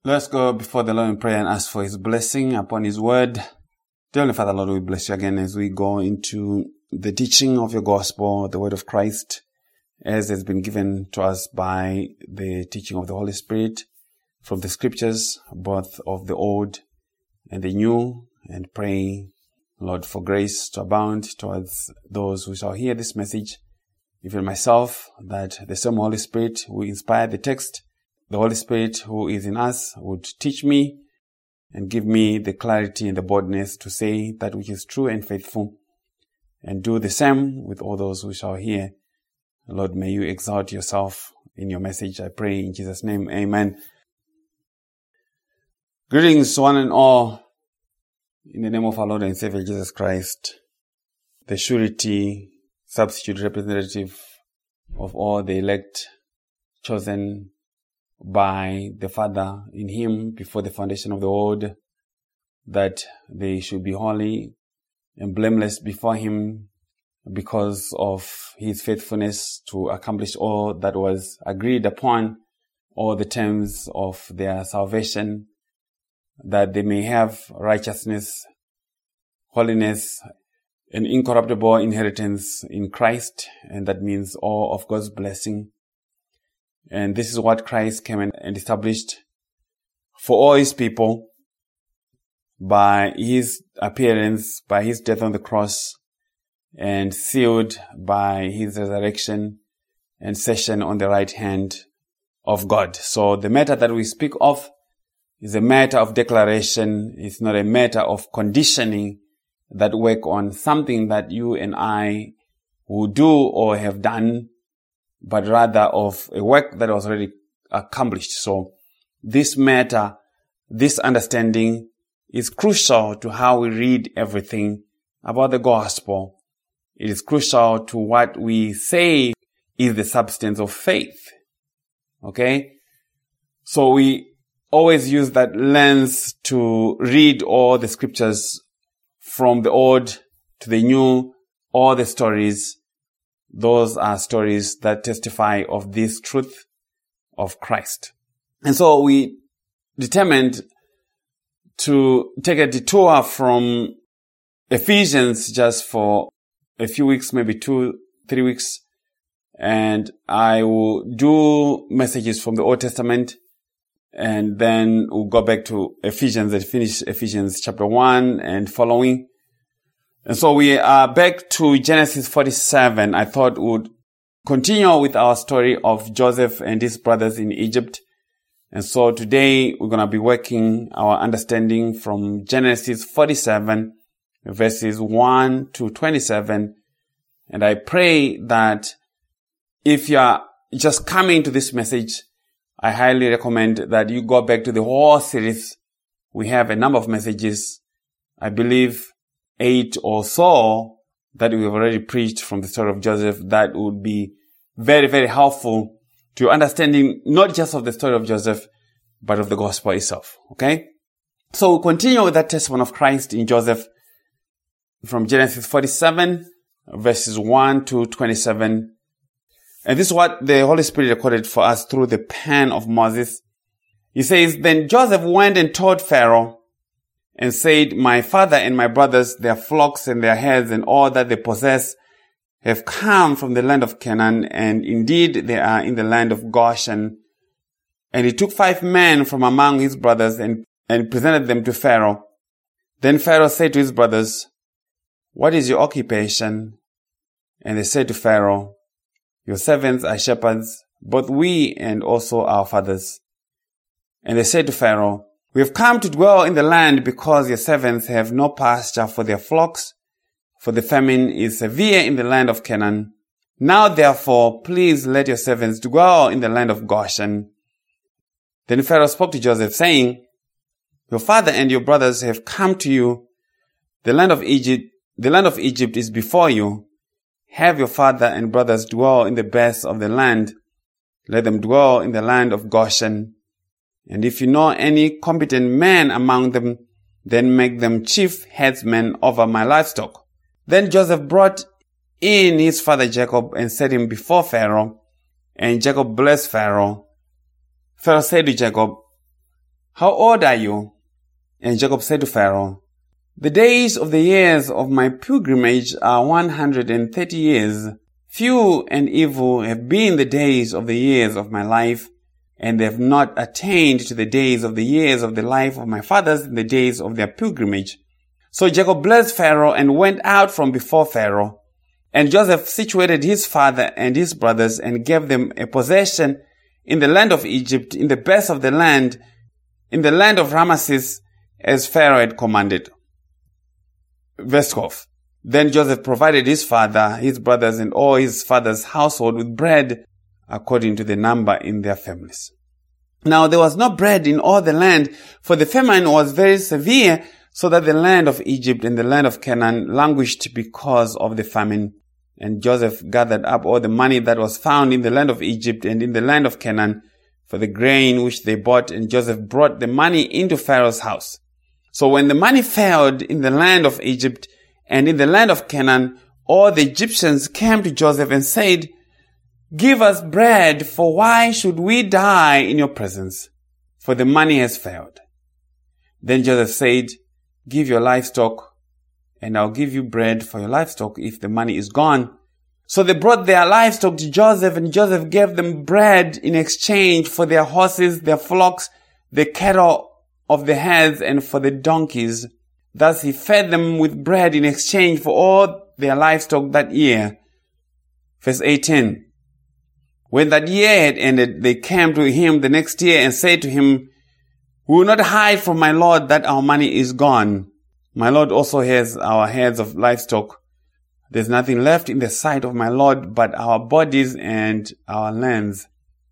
Let's go before the Lord in prayer and ask for His blessing upon His word. Dear Heavenly Father, Lord, we bless you again as we go into the teaching of your gospel, the word of Christ, as has been given to us by the teaching of the Holy Spirit from the scriptures, both of the old and the new, and pray, Lord, for grace to abound towards those who shall hear this message, even myself, that the same Holy Spirit who inspired the text, the Holy Spirit who is in us, would teach me and give me the clarity and the boldness to say that which is true and faithful, and do the same with all those who shall hear. Lord, may you exalt yourself in your message, I pray in Jesus' name. Amen. Greetings one and all, in the name of our Lord and Savior Jesus Christ, the surety, substitute representative of all the elect, chosen by the Father in Him before the foundation of the world, that they should be holy and blameless before Him because of His faithfulness to accomplish all that was agreed upon, all the terms of their salvation, that they may have righteousness, holiness, an incorruptible inheritance in Christ, and that means all of God's blessing. And this is what Christ came and established for all His people by His appearance, by His death on the cross, and sealed by His resurrection and session on the right hand of God. So the matter that we speak of is a matter of declaration. It's not a matter of conditioning that work on something that you and I will do or have done, but rather of a work that was already accomplished. So this matter, this understanding is crucial to how we read everything about the gospel. It is crucial to what we say is the substance of faith. Okay? So we always use that lens to read all the scriptures from the old to the new, all the stories. Those are stories that testify of this truth of Christ. And so we determined to take a detour from Ephesians just for a few weeks, maybe 2-3 weeks. And I will do messages from the Old Testament, and then we'll go back to Ephesians and finish Ephesians chapter 1 and following. And so we are back to Genesis 47. I thought we would continue with our story of Joseph and his brothers in Egypt. And so today we're going to be working our understanding from Genesis 47, verses 1 to 27. And I pray that if you are just coming to this message, I highly recommend that you go back to the whole series. We have a number of messages, I believe 8 or so, that we have already preached from the story of Joseph, that would be very, very helpful to understanding not just of the story of Joseph, but of the gospel itself. Okay? So we'll continue with that testimony of Christ in Joseph from Genesis 47, verses 1 to 27. And this is what the Holy Spirit recorded for us through the pen of Moses. He says, "Then Joseph went and told Pharaoh and said, 'My father and my brothers, their flocks and their herds and all that they possess have come from the land of Canaan, and indeed they are in the land of Goshen.' And he took 5 men from among his brothers and presented them to Pharaoh. Then Pharaoh said to his brothers, 'What is your occupation?' And they said to Pharaoh, 'Your servants are shepherds, both we and also our fathers.' And they said to Pharaoh, 'We have come to dwell in the land because your servants have no pasture for their flocks, for the famine is severe in the land of Canaan. Now therefore, please let your servants dwell in the land of Goshen.' Then Pharaoh spoke to Joseph, saying, 'Your father and your brothers have come to you. The land of Egypt is before you. Have your father and brothers dwell in the best of the land. Let them dwell in the land of Goshen. And if you know any competent man among them, then make them chief headsmen over my livestock.' Then Joseph brought in his father Jacob and set him before Pharaoh, and Jacob blessed Pharaoh. Pharaoh said to Jacob, "How old are you?" And Jacob said to Pharaoh, "The days of the years of my pilgrimage are 130 years. Few and evil have been the days of the years of my life, and they have not attained to the days of the years of the life of my fathers in the days of their pilgrimage." So Jacob blessed Pharaoh and went out from before Pharaoh. And Joseph situated his father and his brothers and gave them a possession in the land of Egypt, in the best of the land, in the land of Ramesses, as Pharaoh had commanded. Verse 12. Then Joseph provided his father, his brothers, and all his father's household with bread according to the number in their families. Now there was no bread in all the land, for the famine was very severe, so that the land of Egypt and the land of Canaan languished because of the famine. And Joseph gathered up all the money that was found in the land of Egypt and in the land of Canaan for the grain which they bought, and Joseph brought the money into Pharaoh's house. So when the money failed in the land of Egypt and in the land of Canaan, all the Egyptians came to Joseph and said, "Give us bread, for why should we die in your presence? For the money has failed." Then Joseph said, "Give your livestock, and I'll give you bread for your livestock if the money is gone." So they brought their livestock to Joseph, and Joseph gave them bread in exchange for their horses, their flocks, the cattle of the herds, and for the donkeys. Thus he fed them with bread in exchange for all their livestock that year. Verse 18. When that year had ended, they came to him the next year and said to him, "We will not hide from my lord that our money is gone. My lord also has our herds of livestock. There's nothing left in the sight of my lord but our bodies and our lands.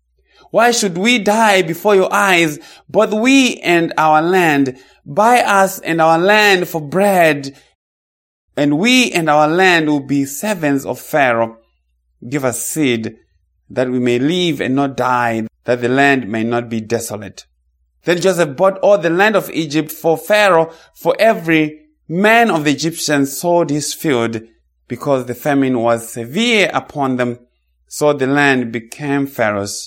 Why should we die before your eyes, both we and our land? Buy us and our land for bread, and we and our land will be servants of Pharaoh. Give us seed, that we may live and not die, that the land may not be desolate." Then Joseph bought all the land of Egypt for Pharaoh, for every man of the Egyptians sold his field, because the famine was severe upon them, so the land became Pharaoh's.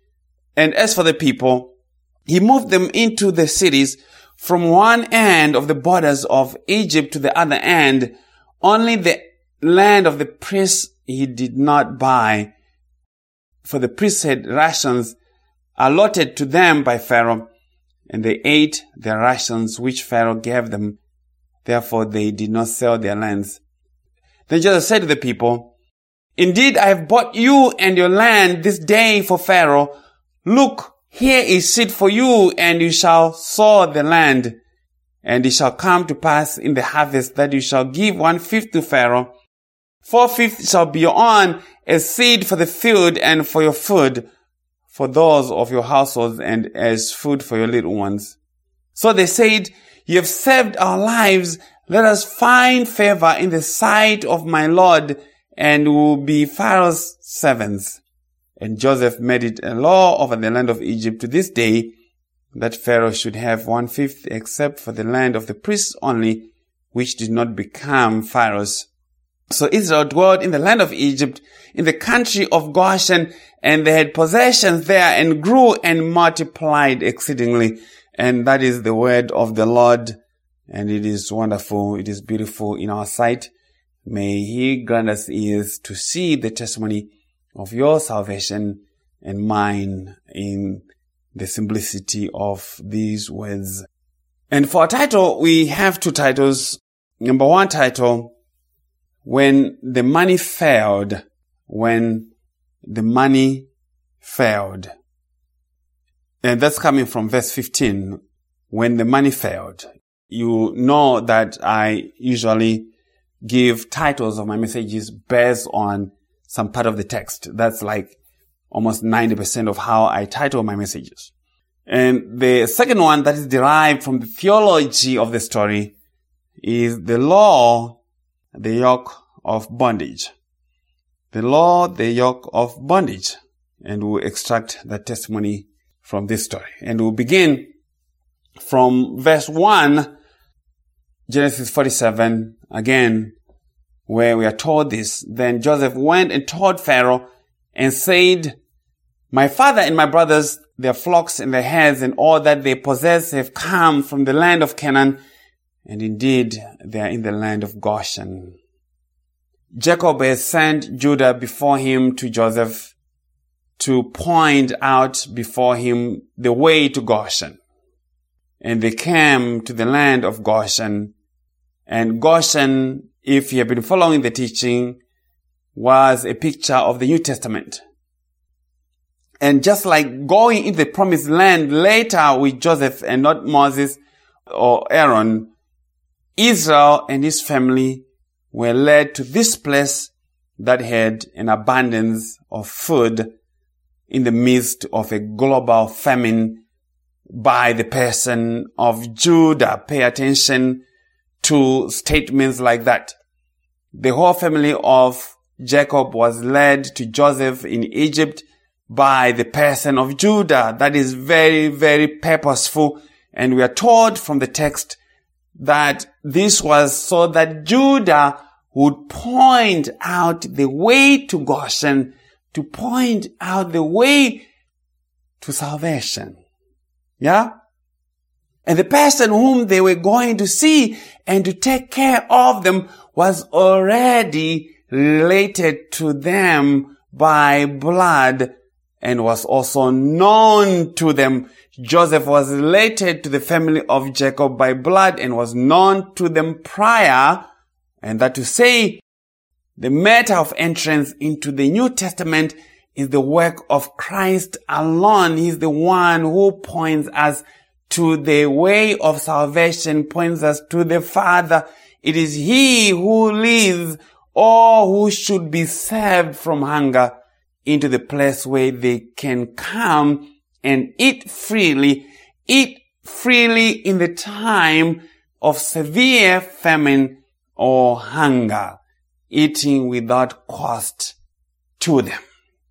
And as for the people, he moved them into the cities from one end of the borders of Egypt to the other end. Only the land of the priests he did not buy, for the priests had rations allotted to them by Pharaoh, and they ate their rations which Pharaoh gave them. Therefore they did not sell their lands. Then Joseph said to the people, "Indeed, I have bought you and your land this day for Pharaoh. Look, here is seed for you, and you shall sow the land. And it shall come to pass in the harvest that you shall give 1/5 to Pharaoh. 4/5 shall be your own as seed for the field and for your food, for those of your households, and as food for your little ones." So they said, "You have saved our lives. Let us find favor in the sight of my Lord, and we will be Pharaoh's servants." And Joseph made it a law over the land of Egypt to this day, that Pharaoh should have 1/5, except for the land of the priests only, which did not become Pharaoh's. So Israel dwelt in the land of Egypt, in the country of Goshen, and they had possessions there, and grew and multiplied exceedingly. And that is the word of the Lord. And it is wonderful. It is beautiful in our sight. May He grant us ears to see the testimony of your salvation and mine in the simplicity of these words. And for our title, we have two titles. Number one title, When the Money Failed. When the Money Failed. And that's coming from verse 15. When the money failed. You know that I usually give titles of my messages based on some part of the text. That's like almost 90% of how I title my messages. And the second one that is derived from the theology of the story is the law, the yoke of bondage. The law, the yoke of bondage. And we'll extract that testimony from this story. And we'll begin from verse 1, Genesis 47, again, where we are told this. Then Joseph went and told Pharaoh and said, My father and my brothers, their flocks and their herds and all that they possess have come from the land of Canaan, and indeed they are in the land of Goshen. Jacob has sent Judah before him to Joseph to point out before him the way to Goshen. And they came to the land of Goshen. And Goshen, if you have been following the teaching, was a picture of the New Testament. And just like going into the promised land later with Joseph and not Moses or Aaron, Israel and his family were led to this place that had an abundance of food in the midst of a global famine by the person of Judah. Pay attention to statements like that. The whole family of Jacob was led to Joseph in Egypt by the person of Judah. That is very, very purposeful. And we are told from the text that this was so that Judah would point out the way to Goshen, to point out the way to salvation. Yeah? And the person whom they were going to see and to take care of them was already related to them by blood and was also known to them. Joseph was related to the family of Jacob by blood and was known to them prior. And that to say, the matter of entrance into the New Testament is the work of Christ alone. He's the one who points us to the way of salvation, points us to the Father. It is He who leads all who should be saved from hunger into the place where they can come and eat freely in the time of severe famine or hunger, eating without cost to them.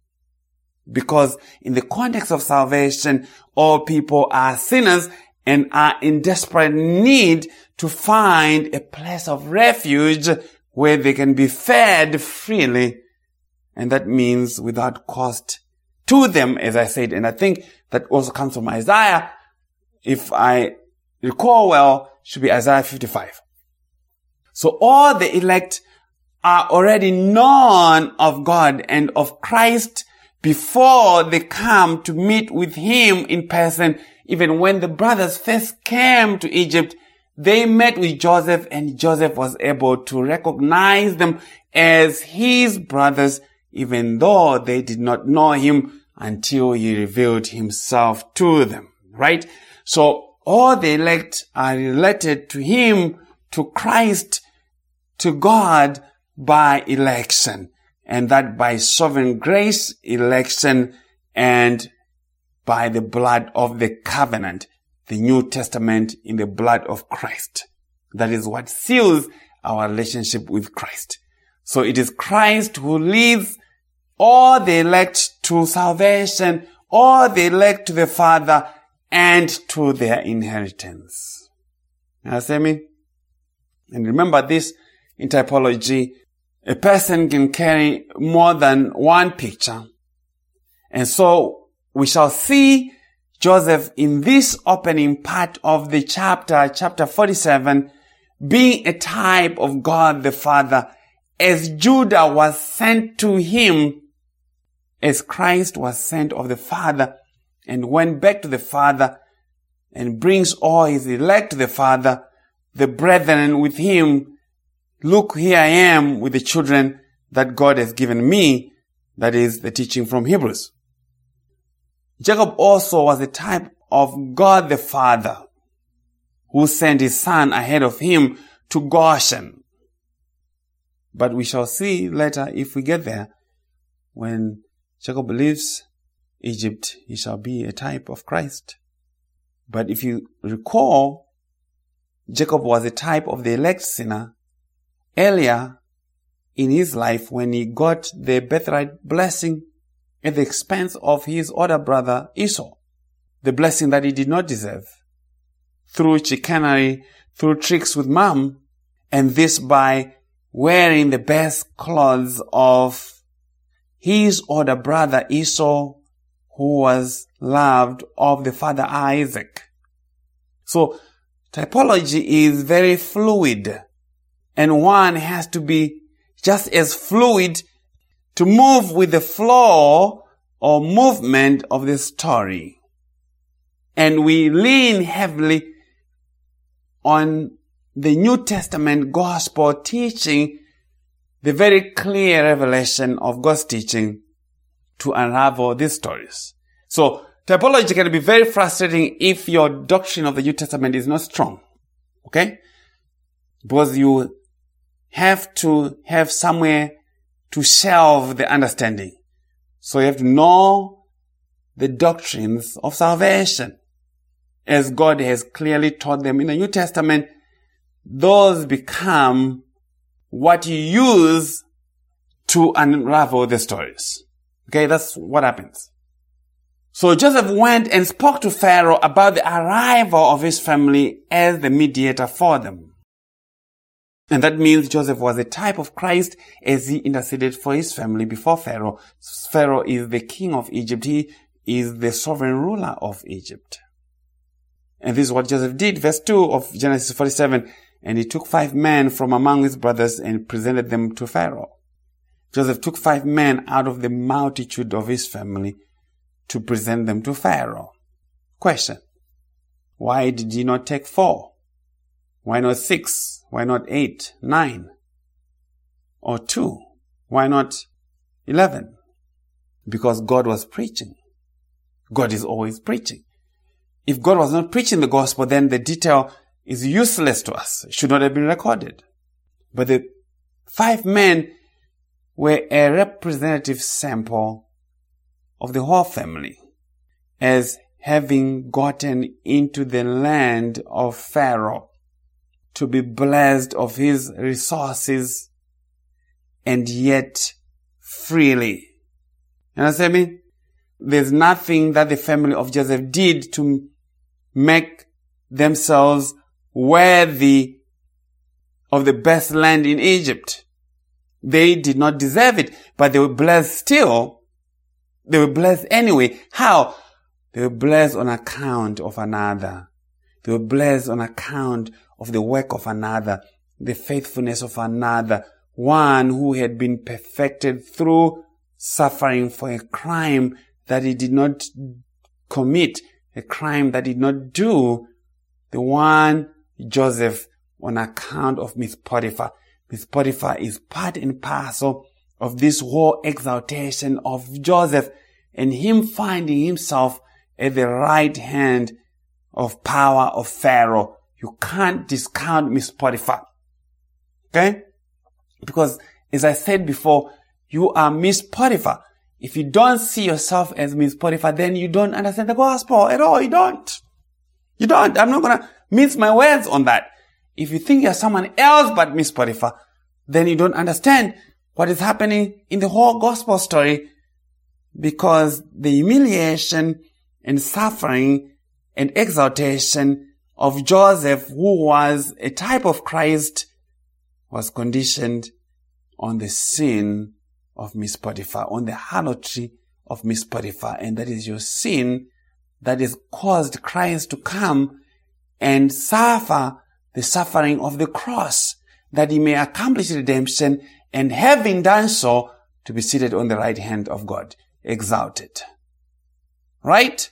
Because in the context of salvation, all people are sinners and are in desperate need to find a place of refuge where they can be fed freely. And that means without cost to them, as I said. And I think that also comes from Isaiah. If I recall well, should be Isaiah 55. So all the elect are already known of God and of Christ before they come to meet with Him in person. Even when the brothers first came to Egypt, they met with Joseph, and Joseph was able to recognize them as his brothers, even though they did not know Him until He revealed Himself to them, right? So all the elect are related to Him, to Christ, to God by election, and that by sovereign grace election and by the blood of the covenant, the New Testament in the blood of Christ. That is what seals our relationship with Christ. So it is Christ who leads all the elect to salvation, all the elect to the Father and to their inheritance. You understand me? And remember this, in typology, a person can carry more than one picture. And so we shall see Joseph in this opening part of the chapter 47, being a type of God the Father, as Judah was sent to him, as Christ was sent of the Father and went back to the Father and brings all his elect to the Father, the brethren with him. Look, here I am with the children that God has given me. That is the teaching from Hebrews. Jacob also was a type of God the Father, who sent his son ahead of him to Goshen. But we shall see later, if we get there, when Jacob leaves Egypt, he shall be a type of Christ. But if you recall, Jacob was a type of the elect sinner earlier in his life when he got the birthright blessing at the expense of his older brother Esau. The blessing that he did not deserve. Through chicanery, through tricks with mom, and this by wearing the best clothes of his older brother Esau, who was loved of the father Isaac. So typology is very fluid, and one has to be just as fluid to move with the flow or movement of the story. And we lean heavily on the New Testament gospel teaching, the very clear revelation of God's teaching to unravel these stories. So typology can be very frustrating if your doctrine of the New Testament is not strong. Okay? Because you have to have somewhere to shelve the understanding. So you have to know the doctrines of salvation as God has clearly taught them in the New Testament. Those become what you use to unravel the stories. Okay, that's what happens. So Joseph went and spoke to Pharaoh about the arrival of his family as the mediator for them. And that means Joseph was a type of Christ as he interceded for his family before Pharaoh. Pharaoh is the king of Egypt. He is the sovereign ruler of Egypt. And this is what Joseph did. Verse 2 of Genesis 47. And he took 5 men from among his brothers and presented them to Pharaoh. Joseph took 5 men out of the multitude of his family to present them to Pharaoh. Question. Why did he not take 4? Why not 6? Why not 8, 9? Or 2? Why not 11? Because God was preaching. God is always preaching. If God was not preaching the gospel, then the detail is useless to us. It should not have been recorded. But the 5 men were a representative sample of the whole family, as having gotten into the land of Pharaoh to be blessed of his resources and yet freely. You understand me? There's nothing that the family of Joseph did to make themselves worthy of the best land in Egypt. They did not deserve it, but they were blessed still. They were blessed anyway. How? They were blessed on account of another. They were blessed on account of the work of another, the faithfulness of another, one who had been perfected through suffering for a crime that he did not commit, a crime that he did not do. The one, Joseph, on account of Miss Potiphar. Miss Potiphar is part and parcel of this whole exaltation of Joseph and him finding himself at the right hand of power of Pharaoh. You can't discount Miss Potiphar. Okay? Because, as I said before, you are Miss Potiphar. If you don't see yourself as Miss Potiphar, then you don't understand the gospel at all. You don't. You don't. I'm not going to mince my words on that. If you think you're someone else but Miss Potiphar, then you don't understand what is happening in the whole gospel story, because the humiliation and suffering and exaltation of Joseph, who was a type of Christ, was conditioned on the sin of Miss Potiphar, on the harlotry of Miss Potiphar. And that is your sin that has caused Christ to come and suffer the suffering of the cross, that he may accomplish redemption, and having done so, to be seated on the right hand of God, exalted. Right?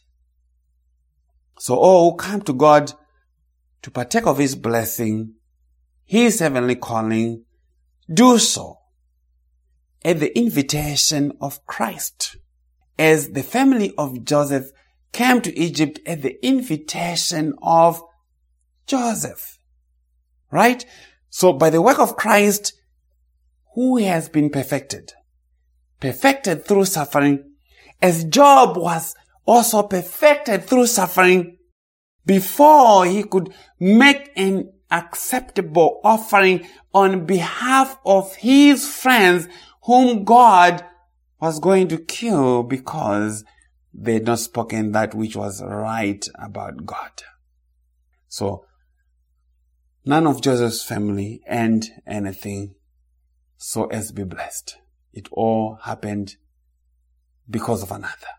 So all who come to God to partake of his blessing, his heavenly calling, do so at the invitation of Christ, as the family of Joseph came to Egypt at the invitation of Joseph. Right? So by the work of Christ, who has been perfected? Perfected through suffering, as Job was also perfected through suffering before he could make an acceptable offering on behalf of his friends whom God was going to kill because they had not spoken that which was right about God. So, none of Joseph's family earned anything so as to be blessed. It all happened because of another.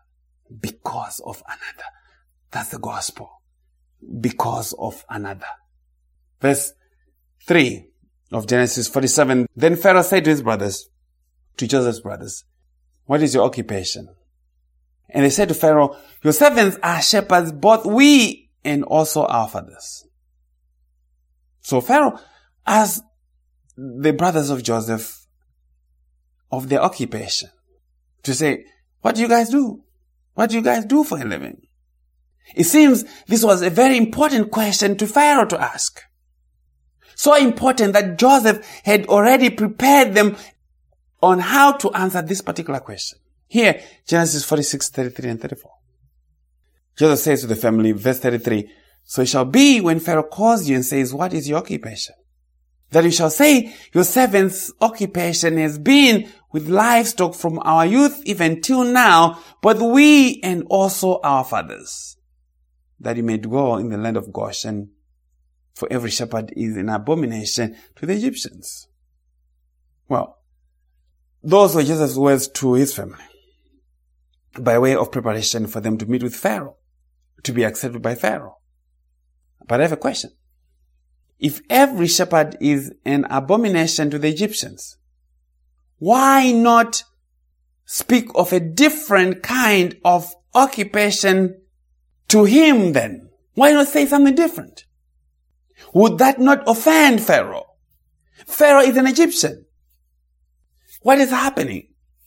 because of another. That's the gospel. Because of another. Verse 3 of Genesis 47. Then Pharaoh said to his brothers, to Joseph's brothers, what is your occupation? And they said to Pharaoh, your servants are shepherds, both we and also our fathers. So Pharaoh asked the brothers of Joseph of their occupation to say, what do you guys do? What do you guys do for a living? It seems this was a very important question to Pharaoh to ask. So important that Joseph had already prepared them on how to answer this particular question. Here, Genesis 46, 33 and 34. Joseph says to the family, verse 33, so it shall be when Pharaoh calls you and says, what is your occupation? That you shall say, your servant's occupation has been with livestock from our youth even till now, but we and also our fathers, that you may dwell in the land of Goshen, for every shepherd is an abomination to the Egyptians. Well, those were Joseph's words to his family, by way of preparation for them to meet with Pharaoh, to be accepted by Pharaoh. But I have a question. If every shepherd is an abomination to the Egyptians, why not speak of a different kind of occupation to him then? Why not say something different? Would that not offend Pharaoh? Pharaoh is an Egyptian. What is happening?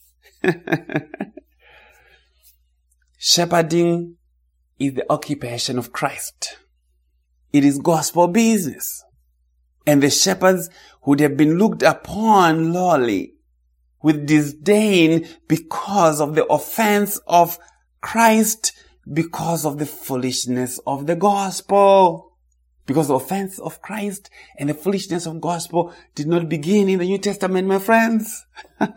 Shepherding is the occupation of Christ. It is gospel business. And the shepherds would have been looked upon lowly with disdain because of the offense of Christ, because of the foolishness of the gospel. Because the offense of Christ and the foolishness of gospel did not begin in the New Testament, my friends.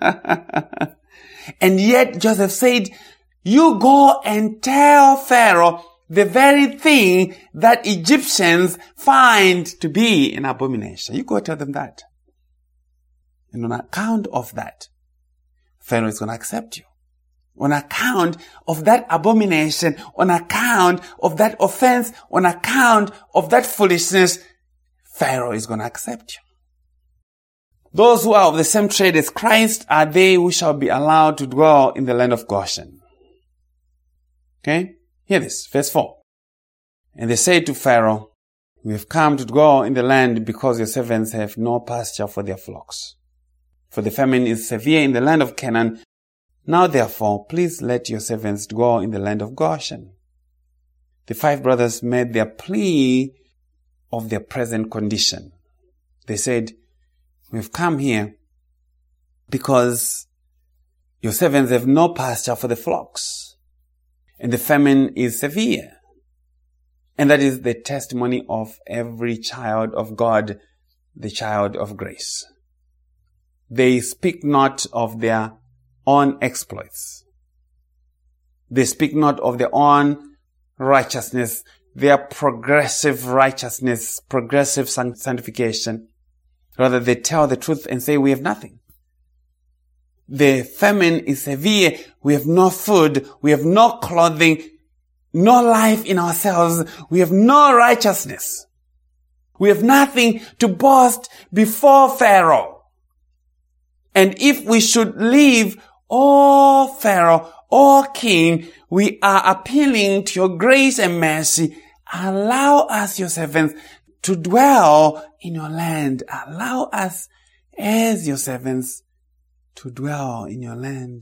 And yet Joseph said, you go and tell Pharaoh the very thing that Egyptians find to be an abomination. You go tell them that. And on account of that, Pharaoh is going to accept you. On account of that abomination, on account of that offense, on account of that foolishness, Pharaoh is going to accept you. Those who are of the same trade as Christ are they who shall be allowed to dwell in the land of Goshen. Okay? Hear this, verse 4. And they said to Pharaoh, we have come to dwell in the land because your servants have no pasture for their flocks. For the famine is severe in the land of Canaan. Now therefore, please let your servants dwell in the land of Goshen. The 5 brothers made their plea of their present condition. They said, we've come here because your servants have no pasture for the flocks, and the famine is severe. And that is the testimony of every child of God, the child of grace. They speak not of their own exploits. They speak not of their own righteousness, their progressive righteousness, progressive sanctification. Rather, they tell the truth and say, we have nothing. The famine is severe. We have no food. We have no clothing, no life in ourselves. We have no righteousness. We have nothing to boast before Pharaoh. And if we should leave, O Pharaoh, O King, we are appealing to your grace and mercy. Allow us, your servants, to dwell in your land. Allow us, as your servants, to dwell in your land.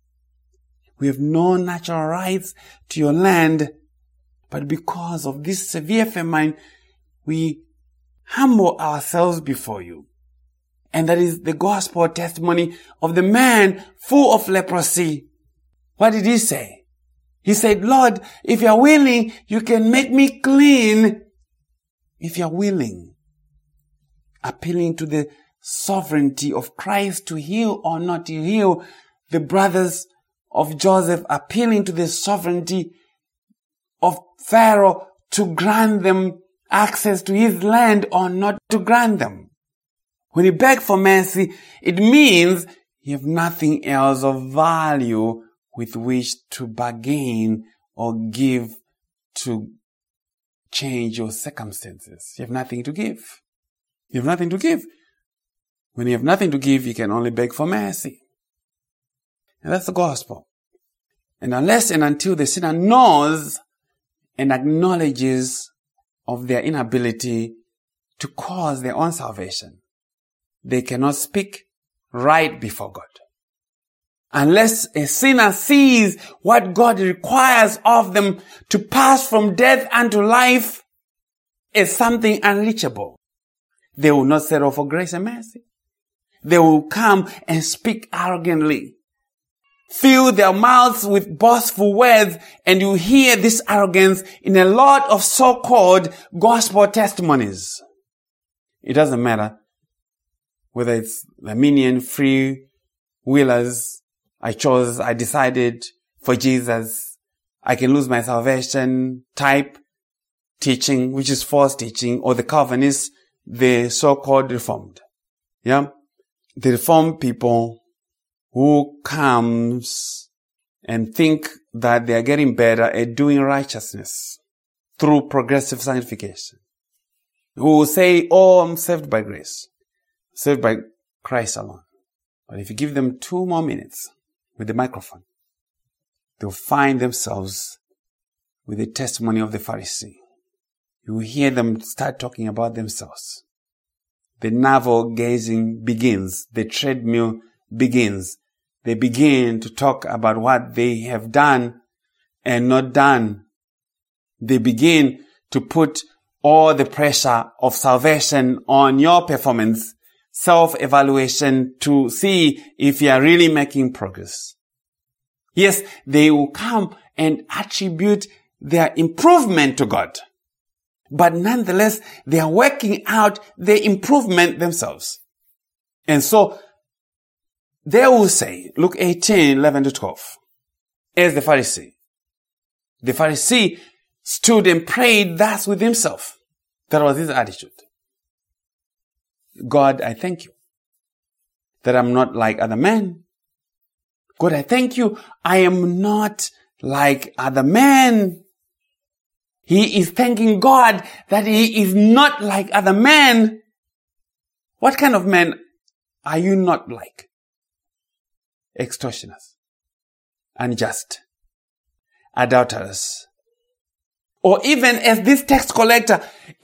We have no natural rights to your land, but because of this severe famine, we humble ourselves before you. And that is the gospel testimony of the man full of leprosy. What did he say? He said, Lord, if you are willing, you can make me clean. If you are willing, appealing to the sovereignty of Christ to heal or not to heal, the brothers of Joseph appealing to the sovereignty of Pharaoh to grant them access to his land or not to grant them. When you beg for mercy, it means you have nothing else of value with which to bargain or give to change your circumstances. You have nothing to give. You have nothing to give. When you have nothing to give, you can only beg for mercy. And that's the gospel. And unless and until the sinner knows and acknowledges of their inability to cause their own salvation, they cannot speak right before God. Unless a sinner sees what God requires of them to pass from death unto life as something unreachable, they will not settle for grace and mercy. They will come and speak arrogantly, fill their mouths with boastful words, and you hear this arrogance in a lot of so-called gospel testimonies. It doesn't matter whether it's the Arminian free willers, I decided for Jesus, I can lose my salvation type teaching, which is false teaching, or the Calvinists, the so-called Reformed. Yeah? The Reformed people who comes and think that they are getting better at doing righteousness through progressive sanctification. Who will say, oh, I'm saved by grace. Saved by Christ alone. But if you give them 2 more minutes with the microphone, they'll find themselves with the testimony of the Pharisee. You will hear them start talking about themselves. The navel gazing begins. The treadmill begins. They begin to talk about what they have done and not done. They begin to put all the pressure of salvation on your performance, self-evaluation to see if you are really making progress. Yes, they will come and attribute their improvement to God. But nonetheless, they are working out the improvement themselves. And so, they will say, Luke 18, 11 to 12, as the Pharisee. The Pharisee stood and prayed thus with himself. That was his attitude. God, I thank you that I'm not like other men. God, I thank you I am not like other men. He is thanking God that he is not like other men. What kind of men are you not like? Extortioners, unjust, adulterers, or even as this tax collector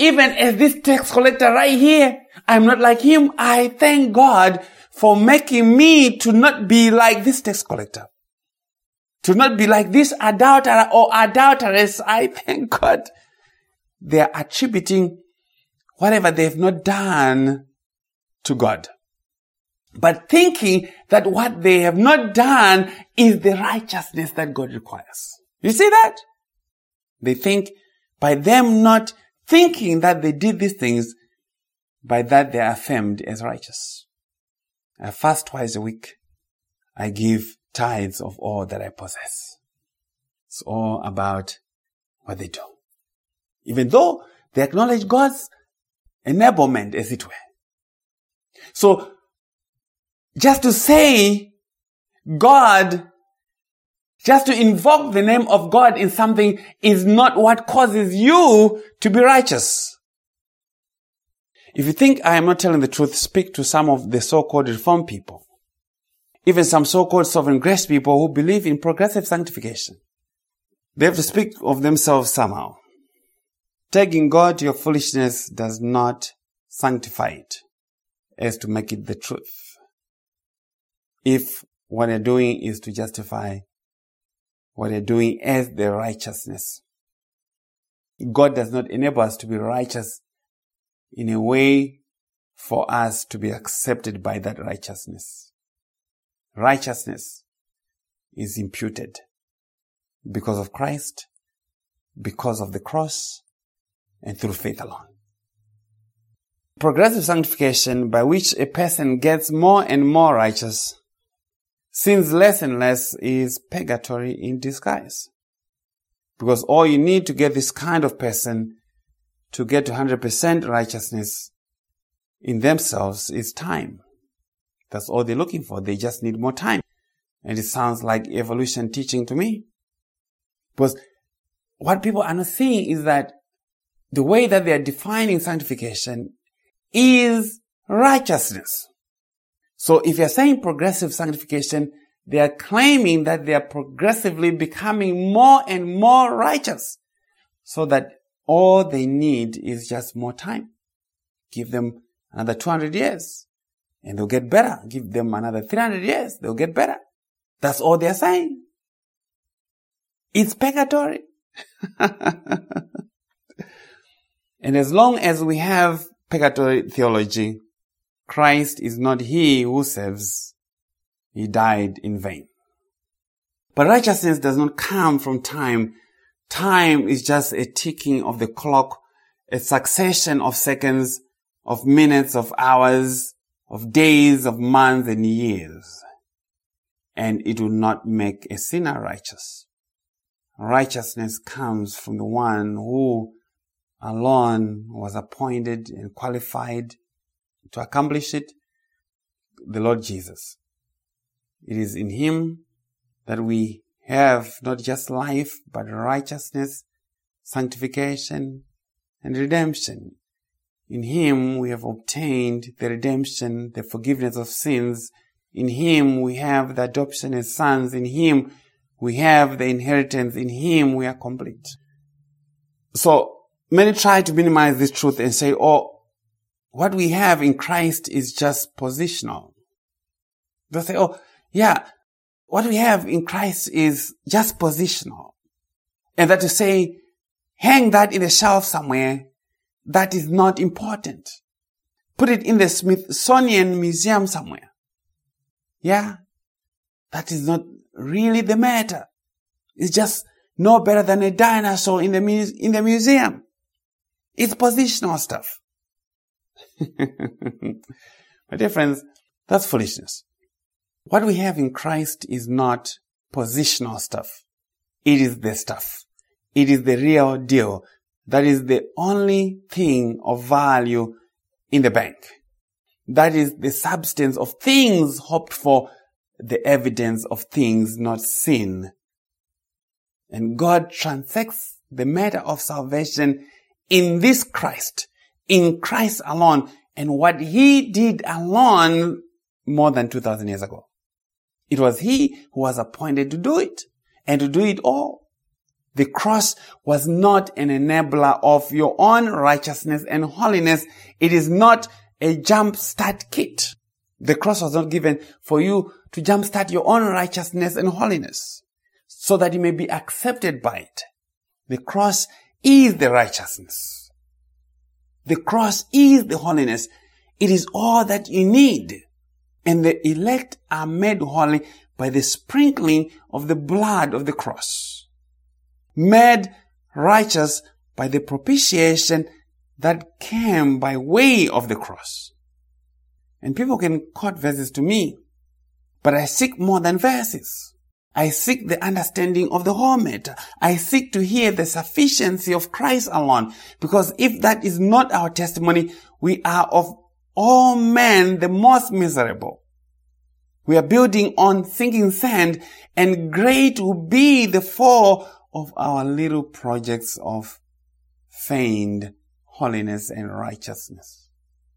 right here, I'm not like him. I thank God for making me to not be like this tax collector, to not be like this adulterer or adulteress. I thank God. They are attributing whatever they have not done to God, but thinking that what they have not done is the righteousness that God requires. You see that? They think by them not thinking that they did these things, by that they are affirmed as righteous. I fast twice a week. I give tithes of all that I possess. It's all about what they do. Even though they acknowledge God's enablement, as it were. So, just to say God, just to invoke the name of God in something is not what causes you to be righteous. If you think I am not telling the truth, speak to some of the so-called Reformed people. Even some so-called sovereign grace people who believe in progressive sanctification. They have to speak of themselves somehow. Taking God to your foolishness does not sanctify it as to make it the truth. If what you're doing is to justify what you're doing as the righteousness. God does not enable us to be righteous in a way for us to be accepted by that righteousness. Righteousness is imputed because of Christ, because of the cross, and through faith alone. Progressive sanctification, by which a person gets more and more righteous, sins less and less, is purgatory in disguise. Because all you need to get this kind of person to get to 100% righteousness in themselves is time. That's all they're looking for. They just need more time. And it sounds like evolution teaching to me. Because what people are not seeing is that the way that they are defining sanctification is righteousness. So if you're saying progressive sanctification, they are claiming that they are progressively becoming more and more righteous, so that all they need is just more time. Give them another 200 years and they'll get better. Give them another 300 years, they'll get better. That's all they're saying. It's purgatory. And as long as we have purgatory theology, Christ is not he who saves. He died in vain. But righteousness does not come from time. Time is just a ticking of the clock, a succession of seconds, of minutes, of hours, of days, of months and years. And it will not make a sinner righteous. Righteousness comes from the one who alone was appointed and qualified to accomplish it, the Lord Jesus. It is in him that we have not just life, but righteousness, sanctification, and redemption. In him we have obtained the redemption, the forgiveness of sins. In him we have the adoption as sons. In him we have the inheritance. In him we are complete. So many try to minimize this truth and say, oh, what we have in Christ is just positional. They'll say, oh, yeah, what we have in Christ is just positional. And that to say, hang that in a shelf somewhere, that is not important. Put it in the Smithsonian Museum somewhere. Yeah, that is not really the matter. It's just no better than a dinosaur in the museum. It's positional stuff. My dear friends, that's foolishness. What we have in Christ is not positional stuff. It is the stuff. It is the real deal. That is the only thing of value in the bank. That is the substance of things hoped for, the evidence of things not seen. And God transacts the matter of salvation in this Christ, in Christ alone, and what he did alone more than 2,000 years ago. It was he who was appointed to do it, and to do it all. The cross was not an enabler of your own righteousness and holiness. It is not a jump-start kit. The cross was not given for you to jump-start your own righteousness and holiness so that you may be accepted by it. The cross is the righteousness. The cross is the holiness. It is all that you need. And the elect are made holy by the sprinkling of the blood of the cross. Made righteous by the propitiation that came by way of the cross. And people can quote verses to me, but I seek more than verses. I seek the understanding of the whole matter. I seek to hear the sufficiency of Christ alone. Because if that is not our testimony, we are of all men the most miserable. We are building on sinking sand, and great will be the fall of our little projects of feigned holiness and righteousness.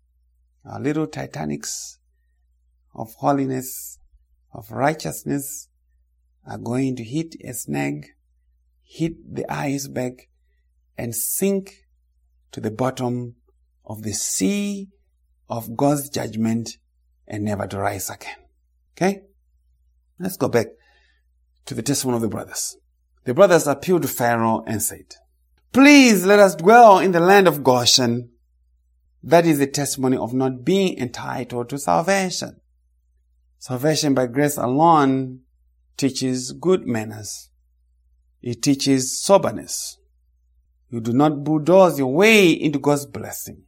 Our little Titanics of holiness, of righteousness, are going to hit a snag, hit the iceberg, and sink to the bottom of the sea of God's judgment and never to rise again. Okay? Let's go back to the testimony of the brothers. The brothers appealed to Pharaoh and said, "Please let us dwell in the land of Goshen." That is the testimony of not being entitled to salvation. Salvation by grace alone teaches good manners. It teaches soberness. You do not bulldoze your way into God's blessing.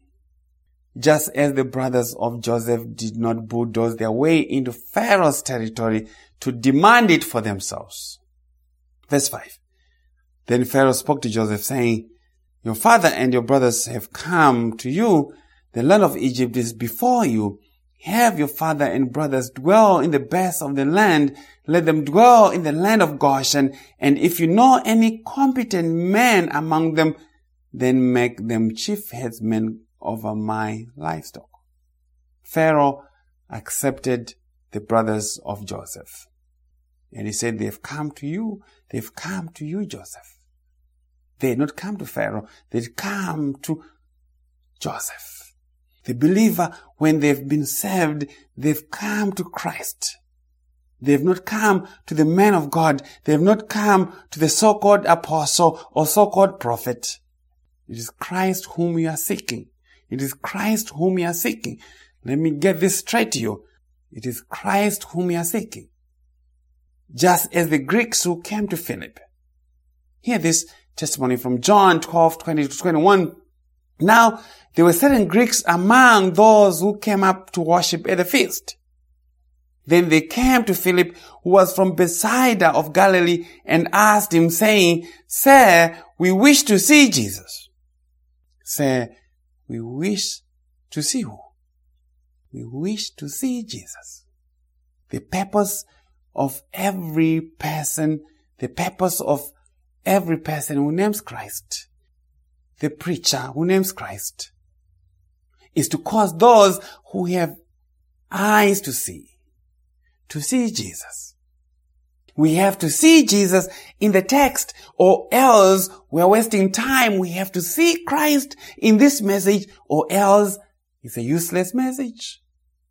Just as the brothers of Joseph did not bulldoze their way into Pharaoh's territory to demand it for themselves. Verse 5. Then Pharaoh spoke to Joseph, saying, "Your father and your brothers have come to you. The land of Egypt is before you. Have your father and brothers dwell in the best of the land. Let them dwell in the land of Goshen. And if you know any competent man among them, then make them chief headsmen over my livestock. Pharaoh accepted the brothers of Joseph. And he said, they've come to you. They've come to you, Joseph. They had not come to Pharaoh. They'd come to Joseph. The believer, when they've been saved, they've come to Christ. They've not come to the man of God. They've not come to the so-called apostle or so-called prophet. It is Christ whom you are seeking. It is Christ whom you are seeking. Let me get this straight to you. It is Christ whom you are seeking. Just as the Greeks who came to Philip. Hear this testimony from John 12:20-21. Now, there were certain Greeks among those who came up to worship at the feast. Then they came to Philip, who was from Bethsaida of Galilee, and asked him, saying, Sir, we wish to see Jesus. Sir, we wish to see who? We wish to see Jesus. The purpose of every person who names Christ, the preacher who names Christ, is to cause those who have eyes to see Jesus. We have to see Jesus in the text, or else we're wasting time. We have to see Christ in this message, or else it's a useless message.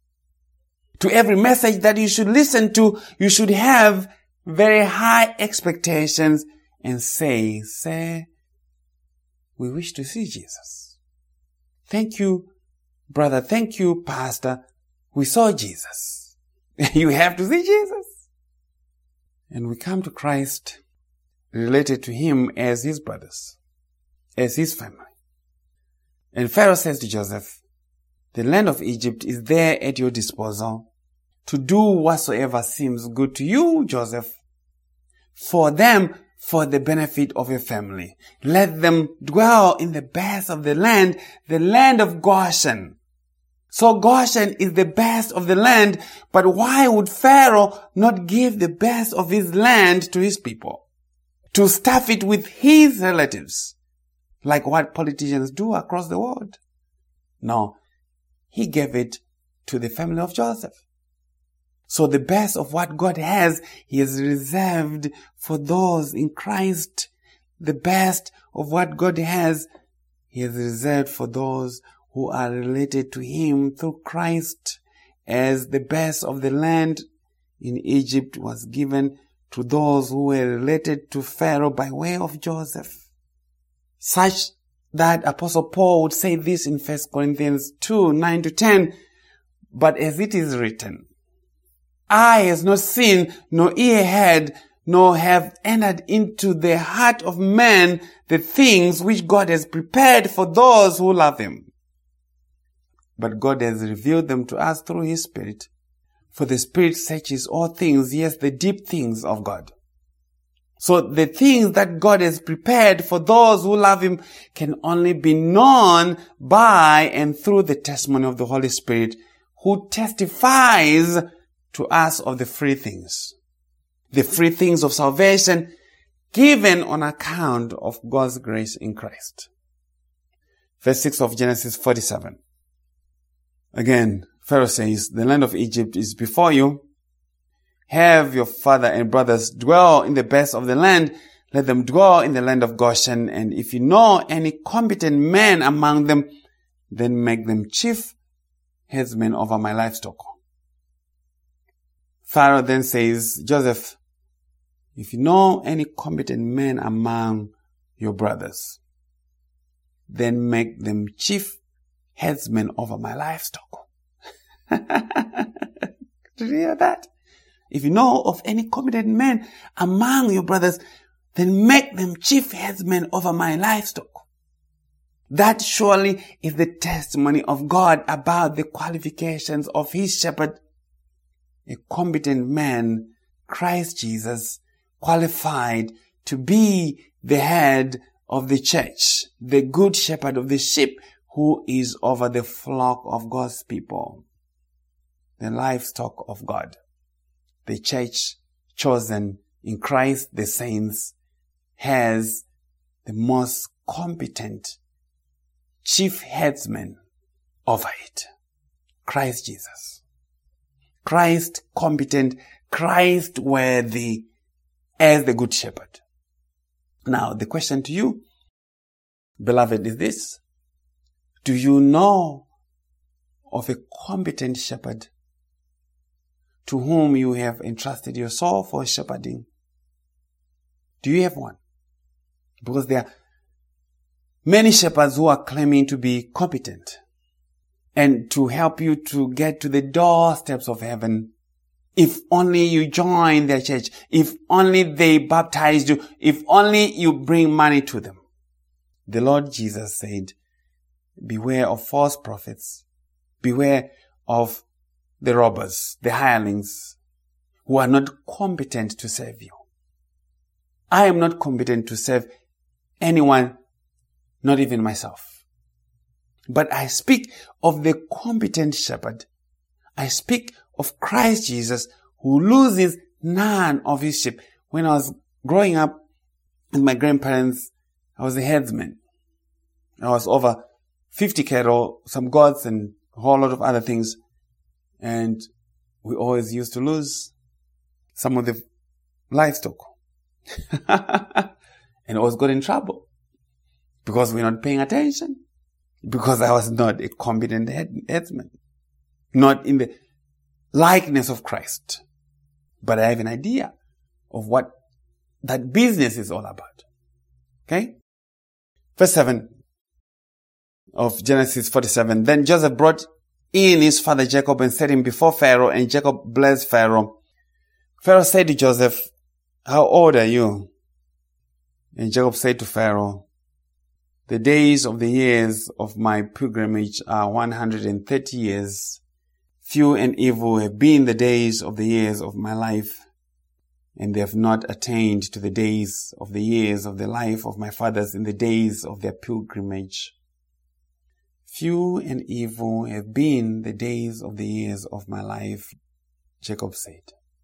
To every message that you should listen to, you should have very high expectations and say, Sir, we wish to see Jesus. Thank you, brother. Thank you, pastor. We saw Jesus. You have to see Jesus. And we come to Christ related to him as his brothers, as his family. And Pharaoh says to Joseph, the land of Egypt is there at your disposal to do whatsoever seems good to you, Joseph, for the benefit of your family. Let them dwell in the best of the land of Goshen. So Goshen is the best of the land, but why would Pharaoh not give the best of his land to his people? To stuff it with his relatives, like what politicians do across the world? No, he gave it to the family of Joseph. So the best of what God has, he has reserved for those in Christ. The best of what God has, he has reserved for those who are related to him through Christ, as the best of the land in Egypt was given to those who were related to Pharaoh by way of Joseph. Such that Apostle Paul would say this in 1 Corinthians 2:9-10, but as it is written, eye has not seen, nor ear heard, nor have entered into the heart of man the things which God has prepared for those who love him. But God has revealed them to us through his Spirit. For the Spirit searches all things, yes, the deep things of God. So the things that God has prepared for those who love him can only be known by and through the testimony of the Holy Spirit, who testifies to us of the free things of salvation given on account of God's grace in Christ. Verse 6 of Genesis 47. Again, Pharaoh says, the land of Egypt is before you. Have your father and brothers dwell in the best of the land. Let them dwell in the land of Goshen. And if you know any competent man among them, then make them chief headsmen over my livestock. Pharaoh then says, Joseph, if you know any competent men among your brothers, then make them chief headsmen over my livestock. Did you hear that? If you know of any competent men among your brothers, then make them chief headsmen over my livestock. That surely is the testimony of God about the qualifications of his shepherd. A competent man, Christ Jesus, qualified to be the head of the church, the good shepherd of the sheep who is over the flock of God's people. the livestock of God. The church chosen in Christ, the saints, has the most competent chief headsman over it. Christ Jesus. Christ competent, Christ worthy as the good shepherd. Now, the question to you, beloved, is this. Do you know of a competent shepherd to whom you have entrusted your soul for shepherding? Do you have one? Because there are many shepherds who are claiming to be competent and to help you to get to the doorsteps of heaven. If only you join their church, if only they baptize you, if only you bring money to them. The Lord Jesus said, beware of false prophets. Beware of the robbers, the hirelings, who are not competent to serve you. I am not competent to serve anyone, not even myself. But I speak of the competent shepherd. I speak of Christ Jesus, who loses none of his sheep. When I was growing up with my grandparents, I was a headsman. I was over 50 cattle, some goats, and a whole lot of other things. And we always used to lose some of the livestock. And always got in trouble because we're not paying attention. Because I was not a competent headsman. Not in the likeness of Christ. But I have an idea of what that business is all about. Okay? Verse 7 of Genesis 47. Then Joseph brought in his father Jacob and set him before Pharaoh, and Jacob blessed Pharaoh. Pharaoh said to Joseph, how old are you? And Jacob said to Pharaoh, the days of the years of my pilgrimage are 130 years. Few and evil have been the days of the years of my life, and they have not attained to the days of the years of the life of my fathers in the days of their pilgrimage. Few and evil have been the days of the years of my life, Jacob said.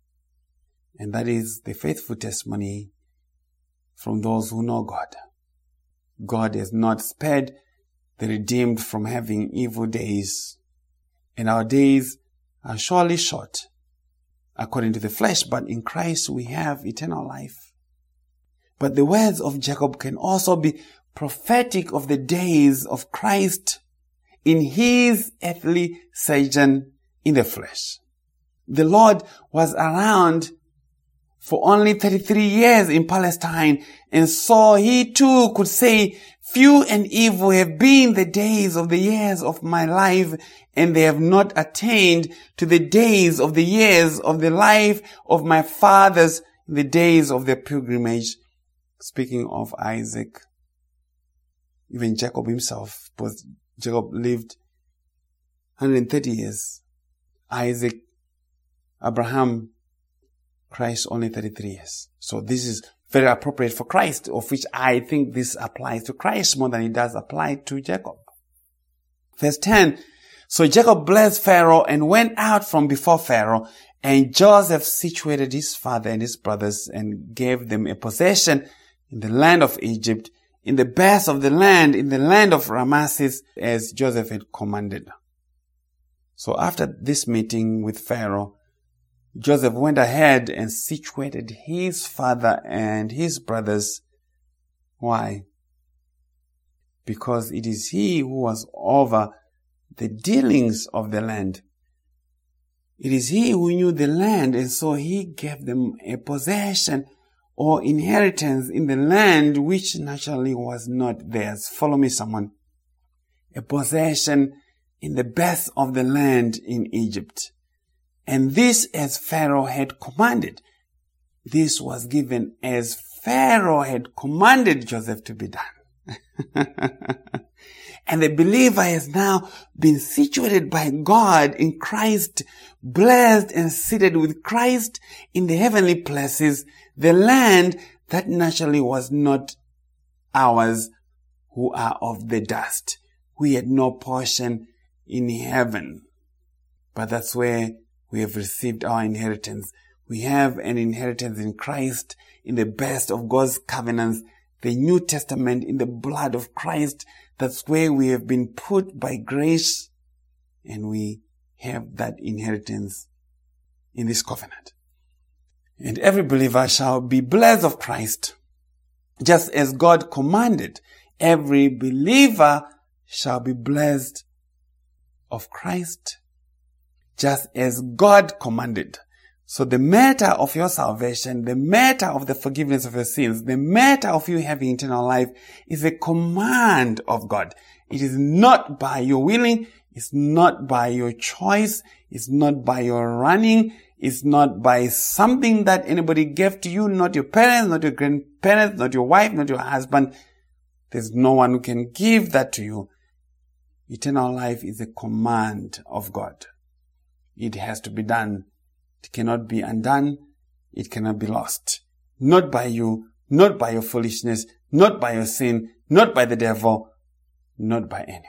And that is the faithful testimony from those who know God. God has not spared the redeemed from having evil days. And our days are surely short, according to the flesh, but in Christ we have eternal life. But the words of Jacob can also be prophetic of the days of Christ in his earthly sojourn in the flesh. The Lord was around for only 33 years in Palestine, and so he too could say, few and evil have been the days of the years of my life, and they have not attained to the days of the years of the life of my fathers in the days of their pilgrimage. Speaking of Isaac, even Jacob himself, because Jacob lived 130 years. Isaac, Abraham, Christ only 33 years. So this is very appropriate for Christ, of which I think this applies to Christ more than it does apply to Jacob. Verse 10. So Jacob blessed Pharaoh and went out from before Pharaoh, and Joseph situated his father and his brothers and gave them a possession in the land of Egypt, in the best of the land, in the land of Rameses, as Joseph had commanded. So after this meeting with Pharaoh, Joseph went ahead and situated his father and his brothers. Why? Because it is he who was over the dealings of the land. It is he who knew the land, and so he gave them a possession or inheritance in the land which naturally was not theirs. Follow me, someone. A possession in the best of the land in Egypt. And this as Pharaoh had commanded. This was given as Pharaoh had commanded Joseph to be done. And the believer has now been situated by God in Christ, blessed and seated with Christ in the heavenly places, the land that naturally was not ours, who are of the dust. We had no portion in heaven. But that's where we have received our inheritance. We have an inheritance in Christ, in the best of God's covenants, the New Testament, in the blood of Christ. That's where we have been put by grace, and we have that inheritance in this covenant. And every believer shall be blessed of Christ, just as God commanded. Every believer shall be blessed of Christ, just as God commanded. So the matter of your salvation, the matter of the forgiveness of your sins, the matter of you having eternal life is a command of God. It is not by your willing, it's not by your choice, it's not by your running, it's not by something that anybody gave to you, not your parents, not your grandparents, not your wife, not your husband. There's no one who can give that to you. Eternal life is a command of God. It has to be done. It cannot be undone. It cannot be lost. Not by you, not by your foolishness, not by your sin, not by the devil, not by anyone.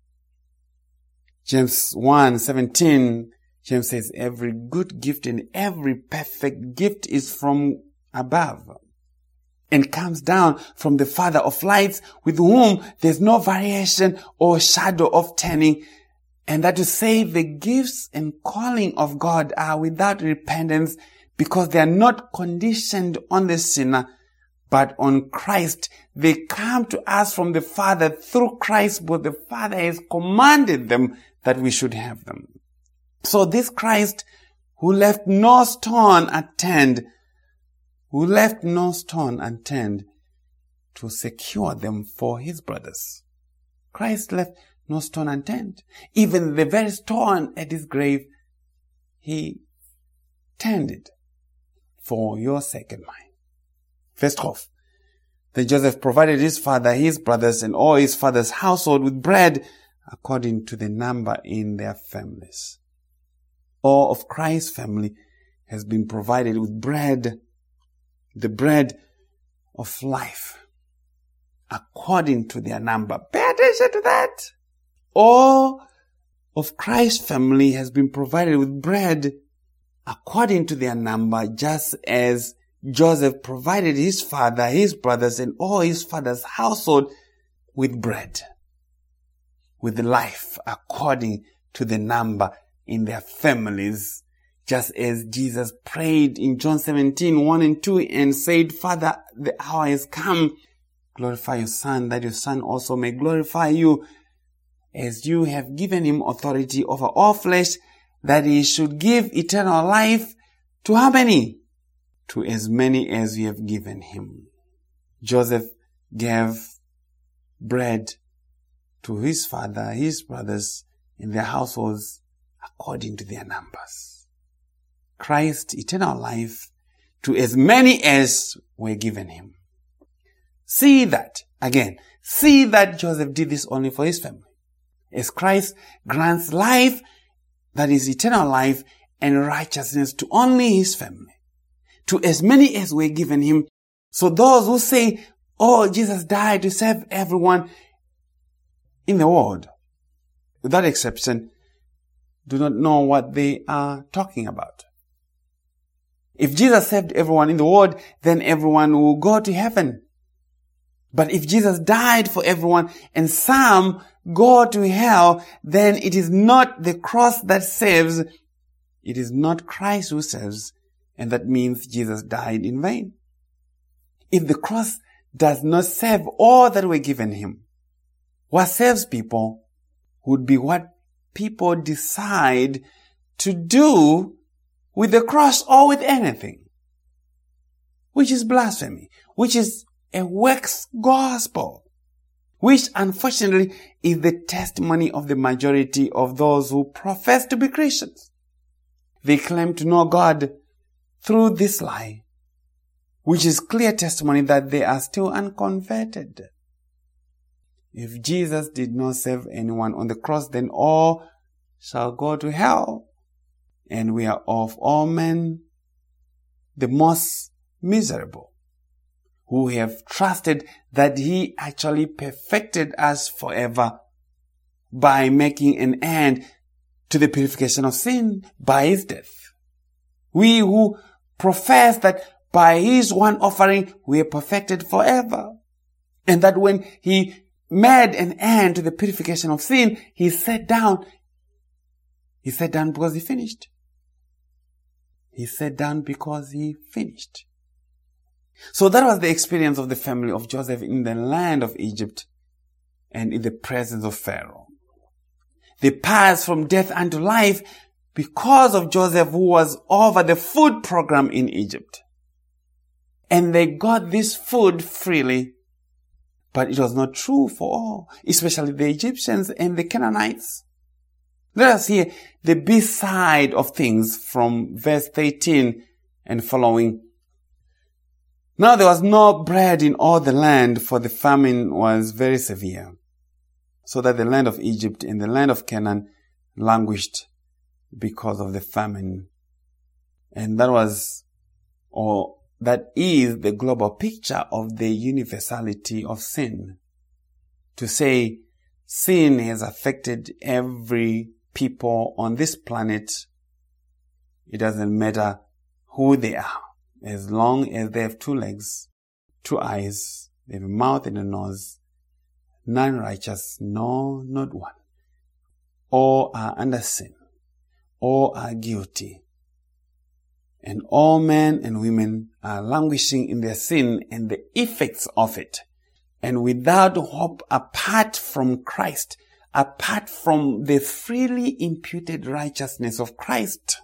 James 1:17, James says, every good gift and every perfect gift is from above and comes down from the Father of lights, with whom there's no variation or shadow of turning. And that to say the gifts and calling of God are without repentance, because they are not conditioned on the sinner, but on Christ. They come to us from the Father through Christ, but the Father has commanded them that we should have them. So this Christ, who left no stone unturned, to secure them for his brothers. Christ left no stone unturned. Even the very stone at his grave, he turned it for your sake and mine. Verse 12. Then Joseph provided his father, his brothers, and all his father's household with bread according to the number in their families. All of Christ's family has been provided with bread, the bread of life, according to their number. Pay attention to that. All of Christ's family has been provided with bread according to their number, just as Joseph provided his father, his brothers, and all his father's household with bread, with life according to the number in their families. Just as Jesus prayed in John 17:1 and 2 and said, Father, the hour has come. Glorify your Son, that your Son also may glorify you, as you have given him authority over all flesh, that he should give eternal life to how many? To as many as you have given him. Joseph gave bread to his father, his brothers, and their households according to their numbers. Christ, eternal life to as many as were given him. See that Joseph did this only for his family. As Christ grants life, that is eternal life and righteousness, to only his family, to as many as were given him. So those who say, oh, Jesus died to save everyone in the world, without exception, do not know what they are talking about. If Jesus saved everyone in the world, then everyone will go to heaven. But if Jesus died for everyone and some go to hell, then it is not the cross that saves. It is not Christ who saves. And that means Jesus died in vain. If the cross does not save all that were given him, what saves people would be what people decide to do with the cross or with anything, which is blasphemy, which is a works gospel, which unfortunately is the testimony of the majority of those who profess to be Christians. They claim to know God through this lie, which is clear testimony that they are still unconverted. If Jesus did not save anyone on the cross, then all shall go to hell. And we are of all men the most miserable, who have trusted that he actually perfected us forever by making an end to the purification of sin by his death. We who profess that by his one offering we are perfected forever. And that when he made an end to the purification of sin, he sat down. He sat down because he finished. He sat down because he finished. So that was the experience of the family of Joseph in the land of Egypt and in the presence of Pharaoh. They passed from death unto life because of Joseph, who was over the food program in Egypt. And they got this food freely, but it was not true for all, especially the Egyptians and the Canaanites. Let us hear the B side of things from verse 13 and following. Now there was no bread in all the land, for the famine was very severe, so that the land of Egypt and the land of Canaan languished because of the famine. And that is the global picture of the universality of sin. To say sin has affected every people on this planet, it doesn't matter who they are. As long as they have 2 legs, 2 eyes, they have a mouth and a nose, none righteous, no, not one. All are under sin. All are guilty. And all men and women are languishing in their sin and the effects of it. And without hope apart from Christ, apart from the freely imputed righteousness of Christ.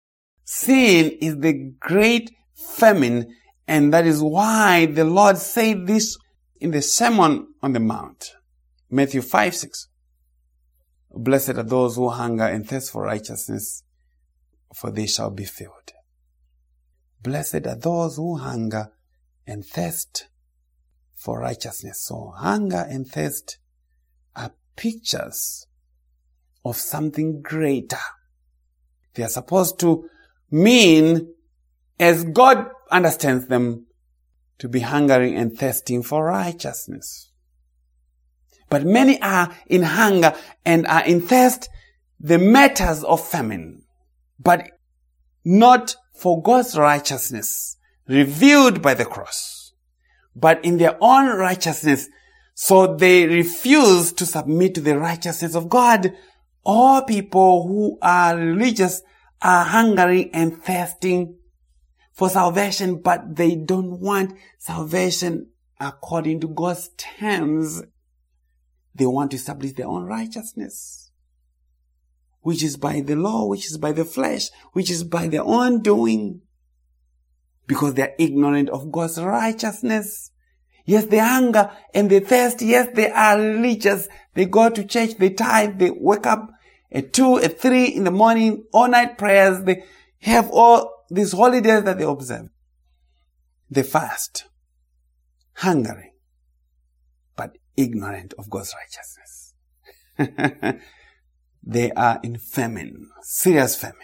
Sin is the great famine, and that is why the Lord said this in the Sermon on the Mount. Matthew 5:6. Blessed are those who hunger and thirst for righteousness, for they shall be filled. Blessed are those who hunger and thirst for righteousness. So hunger and thirst are pictures of something greater. They are supposed to mean, as God understands them, to be hungering and thirsting for righteousness. But many are in hunger and are in thirst, the matters of famine, but not for God's righteousness revealed by the cross, but in their own righteousness. So they refuse to submit to the righteousness of God. All people who are religious are hungering and thirsting for salvation, but they don't want salvation according to God's terms. They want to establish their own righteousness, which is by the law, which is by the flesh, which is by their own doing, because they are ignorant of God's righteousness. Yes, they hunger and they thirst. Yes, they are religious. They go to church, they tithe, they wake up at 2, at 3 in the morning, all night prayers. They have all these holidays that they observe. They fast, hungering, but ignorant of God's righteousness. They are in famine, serious famine,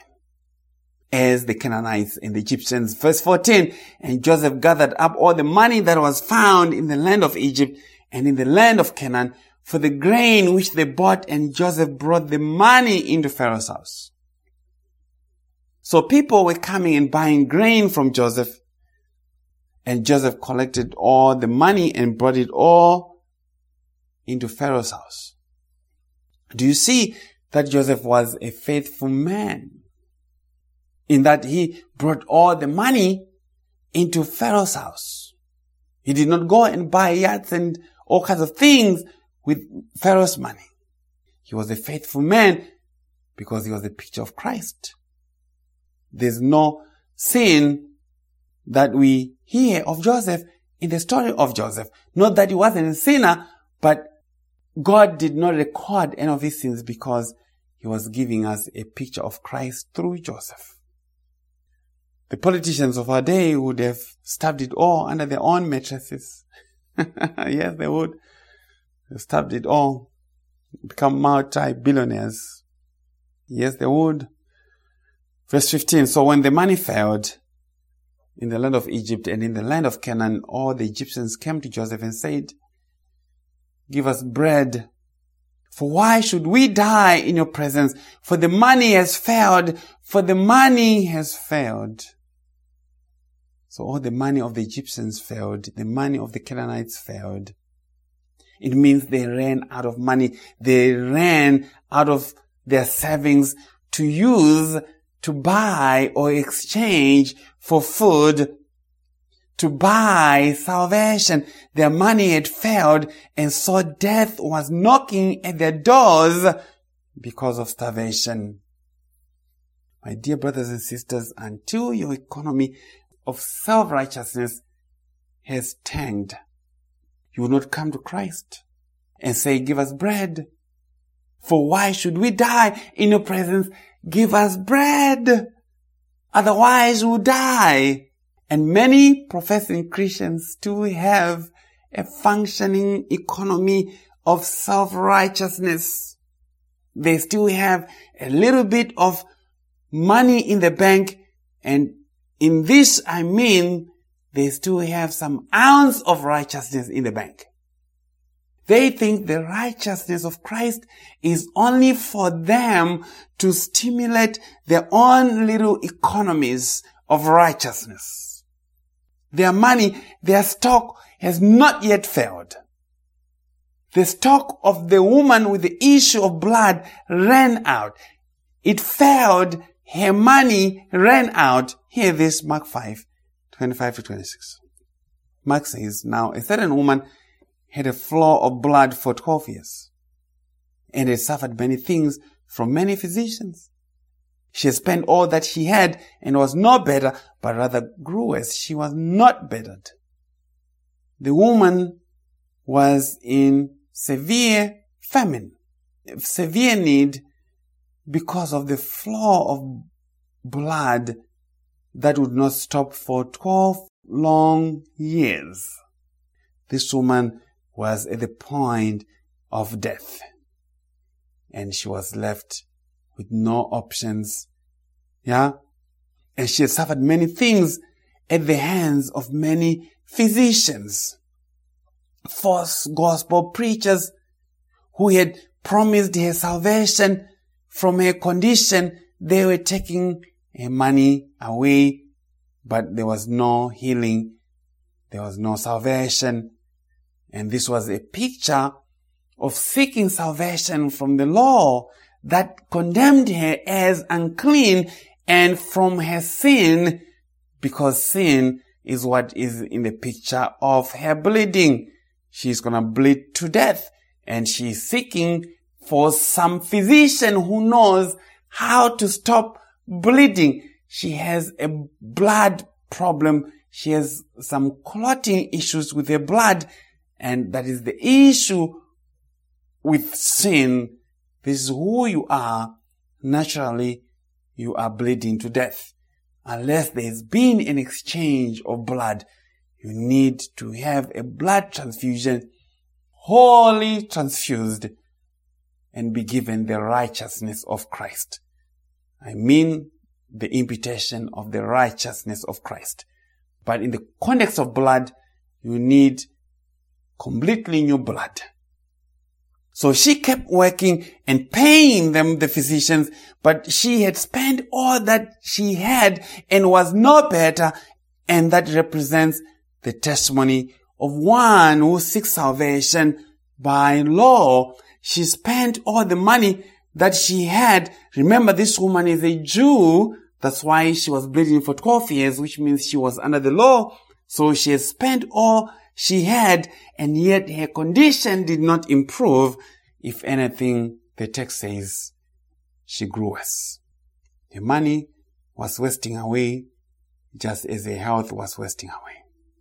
as the Canaanites and the Egyptians. Verse 14, and Joseph gathered up all the money that was found in the land of Egypt and in the land of Canaan for the grain which they bought, and Joseph brought the money into Pharaoh's house. So people were coming and buying grain from Joseph, and Joseph collected all the money and brought it all into Pharaoh's house. Do you see that Joseph was a faithful man, in that he brought all the money into Pharaoh's house? He did not go and buy yachts and all kinds of things with Pharaoh's money. He was a faithful man because he was a picture of Christ. There's no sin that we hear of Joseph in the story of Joseph. Not that he wasn't a sinner, but God did not record any of his sins because he was giving us a picture of Christ through Joseph. The politicians of our day would have stuffed it all under their own mattresses. Yes, they would. They stuffed it all. Become multi-billionaires. Yes, they would. Verse 15, so when the money failed in the land of Egypt and in the land of Canaan, all the Egyptians came to Joseph and said, give us bread, For why should we die in your presence? For the money has failed. For the money has failed. So all the money of the Egyptians failed. The money of the Canaanites failed. It means they ran out of money. They ran out of their savings to use to buy or exchange for food, to buy salvation. Their money had failed, and so death was knocking at their doors because of starvation. My dear brothers and sisters, until your economy of self-righteousness has tanked, you will not come to Christ and say, give us bread. For why should we die in your presence? Give us bread. Otherwise we'll die. And many professing Christians still have a functioning economy of self-righteousness. They still have a little bit of money in the bank, and in this I mean they still have some ounce of righteousness in the bank. They think the righteousness of Christ is only for them to stimulate their own little economies of righteousness. Their money, their stock has not yet failed. The stock of the woman with the issue of blood ran out. It failed. Her money ran out. Hear this, Mark 5, 25 to 26. Mark says, now a certain woman had a flow of blood for 12 years and had suffered many things from many physicians. She had spent all that she had and was not better, but rather grew worse. She was not bettered. The woman was in severe famine, severe need, because of the flow of blood that would not stop for 12 long years. This woman was at the point of death, and she was left with no options. And she had suffered many things at the hands of many physicians, false gospel preachers who had promised her salvation from her condition. They were taking her money away, but there was no healing. There was no salvation. And this was a picture of seeking salvation from the law that condemned her as unclean and from her sin, because sin is what is in the picture of her bleeding. She's going to bleed to death, and she's seeking for some physician who knows how to stop bleeding. She has a blood problem. She has some clotting issues with her blood, and that is the issue with sin. This is who you are. Naturally, you are bleeding to death. Unless there's been an exchange of blood, you need to have a blood transfusion, wholly transfused, and be given the righteousness of Christ. I mean the imputation of the righteousness of Christ. But in the context of blood, you need completely new blood. So she kept working and paying them, the physicians, but she had spent all that she had and was no better, and that represents the testimony of one who seeks salvation by law. She spent all the money that she had. Remember, this woman is a Jew. That's why she was bleeding for 12 years, which means she was under the law. So she had spent all she had, and yet her condition did not improve. If anything, the text says she grew worse. Her money was wasting away, just as her health was wasting away.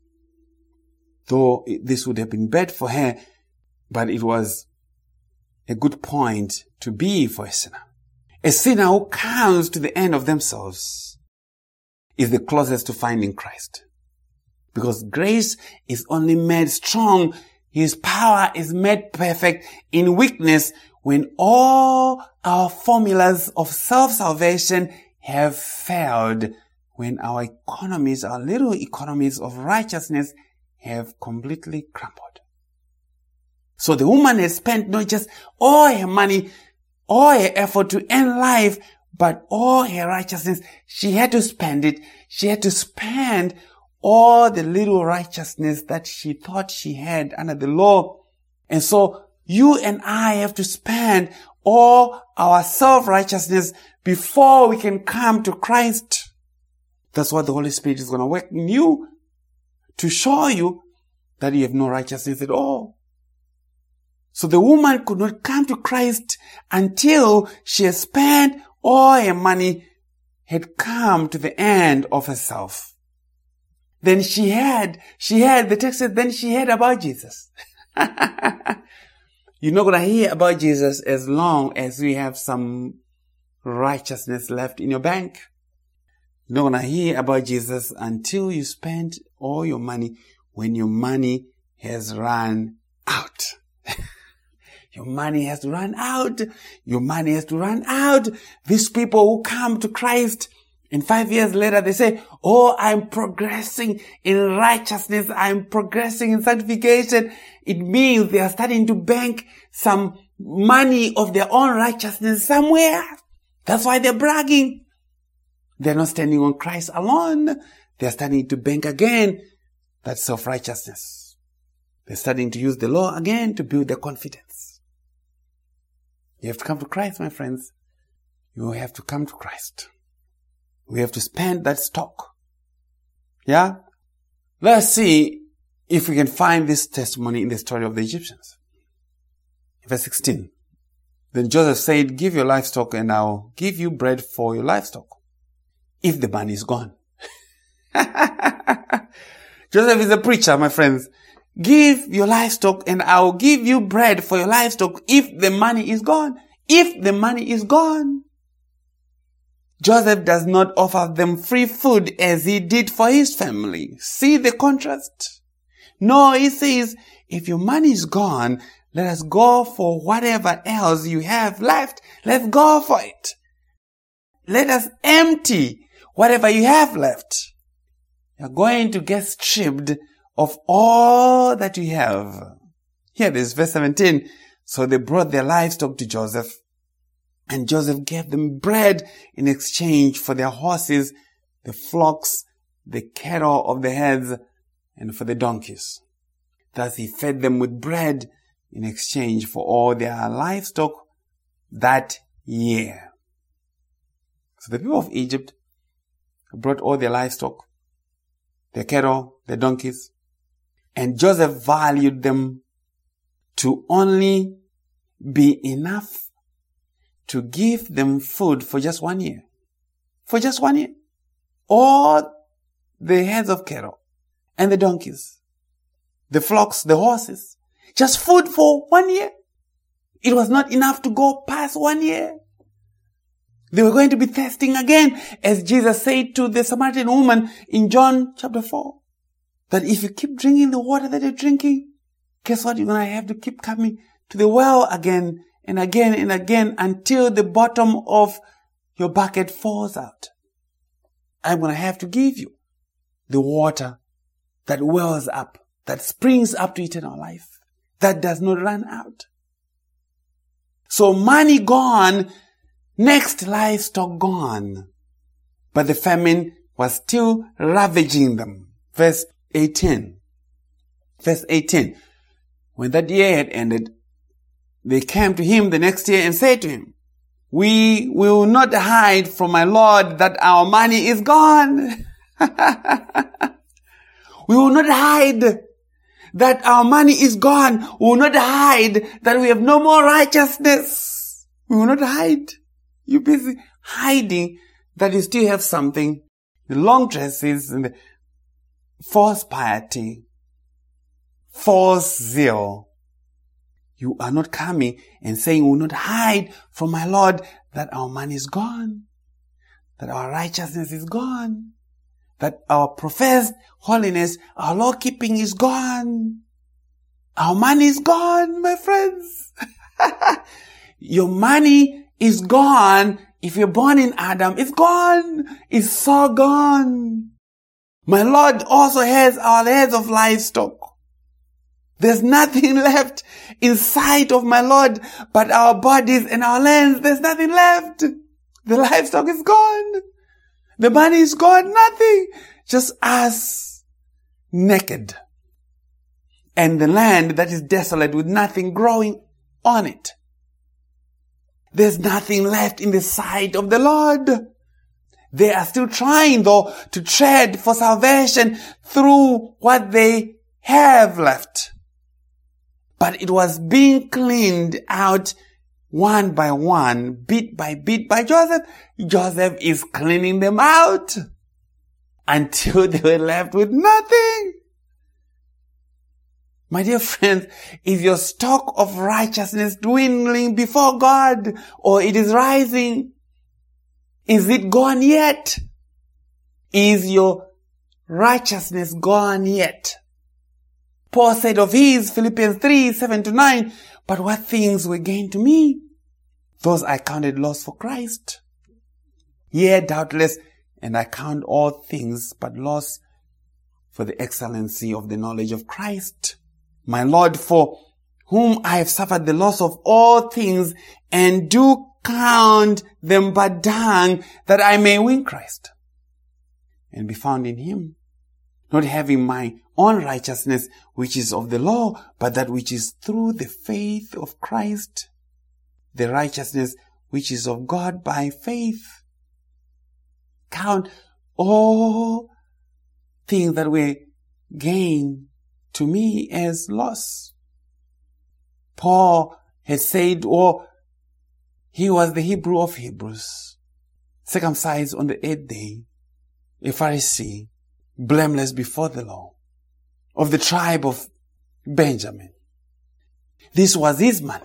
Though this would have been bad for her, but it was a good point to be for a sinner. A sinner who comes to the end of themselves is the closest to finding Christ. Because grace is only made strong. His power is made perfect in weakness, when all our formulas of self-salvation have failed, when our economies, our little economies of righteousness, have completely crumbled. So the woman had spent not just all her money, all her effort to end life, but all her righteousness. She had to spend it. She had to spend all the little righteousness that she thought she had under the law. And so you and I have to spend all our self-righteousness before we can come to Christ. That's what the Holy Spirit is going to work in you, to show you that you have no righteousness at all. So the woman could not come to Christ until she had spent all her money, had come to the end of herself. Then she had, the text says, then she heard about Jesus. You're not going to hear about Jesus as long as you have some righteousness left in your bank. You're not going to hear about Jesus until you spend all your money when your money has run out. Your money has to run out. Your money has to run out. These people who come to Christ and 5 years later they say, oh, I'm progressing in righteousness. I'm progressing in sanctification. It means they are starting to bank some money of their own righteousness somewhere. That's why they're bragging. They're not standing on Christ alone. They're starting to bank again that self-righteousness. They're starting to use the law again to build their confidence. You have to come to Christ, my friends. You have to come to Christ. We have to spend that stock. Yeah? Let's see if we can find this testimony in the story of the Egyptians. Verse 16. Then Joseph said, give your livestock and I'll give you bread for your livestock, if the money is gone. Joseph is a preacher, my friends. Give your livestock and I'll give you bread for your livestock if the money is gone. If the money is gone. Joseph does not offer them free food as he did for his family. See the contrast? No, he says, if your money is gone, let us go for whatever else you have left. Let's go for it. Let us empty whatever you have left. You're going to get stripped of all that you have. Here it is, verse 17. So they brought their livestock to Joseph, and Joseph gave them bread in exchange for their horses, the flocks, the cattle of the heads, and for the donkeys. Thus he fed them with bread in exchange for all their livestock that year. So the people of Egypt brought all their livestock, their cattle, their donkeys, and Joseph valued them to only be enough to give them food for just 1 year. For just 1 year. All the heads of cattle and the donkeys, the flocks, the horses, just food for 1 year. It was not enough to go past 1 year. They were going to be thirsting again, as Jesus said to the Samaritan woman in John chapter 4. That if you keep drinking the water that you're drinking, guess what? You're going to have to keep coming to the well again and again and again until the bottom of your bucket falls out. I'm going to have to give you the water that wells up, that springs up to eternal life, that does not run out. So money gone, next livestock gone. But the famine was still ravaging them. Verse 18. When that year had ended, they came to him the next year and said to him, we will not hide from my Lord that our money is gone. We will not hide that our money is gone. We will not hide that we have no more righteousness. We will not hide. You're busy hiding that you still have something. The long dresses and the false piety, false zeal. You are not coming and saying, we will not hide from my Lord that our money is gone, that our righteousness is gone, that our professed holiness, our law keeping is gone. Our money is gone, my friends. Your money is gone. If you're born in Adam, it's gone. It's so gone. My Lord also has our heads of livestock. There's nothing left in sight of my Lord but our bodies and our lands. There's nothing left. The livestock is gone. The money is gone. Nothing. Just us naked. And the land that is desolate with nothing growing on it. There's nothing left in the sight of the Lord. They are still trying, though, to tread for salvation through what they have left. But it was being cleaned out one by one, bit by bit by Joseph. Joseph is cleaning them out until they were left with nothing. My dear friends, is your stock of righteousness dwindling before God, or it is rising? Is it gone yet? Is your righteousness gone yet? Paul said of his, Philippians 3:7-9, but what things were gain to me, those I counted loss for Christ. Yea, doubtless, and I count all things but loss for the excellency of the knowledge of Christ, my Lord, for whom I have suffered the loss of all things, and do count them but dung, that I may win Christ, and be found in him, not having my own righteousness, which is of the law, but that which is through the faith of Christ, the righteousness which is of God by faith. Count all things that were gain to me as loss. Paul had said, he was the Hebrew of Hebrews, circumcised on the 8th day, a Pharisee, blameless before the law, of the tribe of Benjamin. This was his money.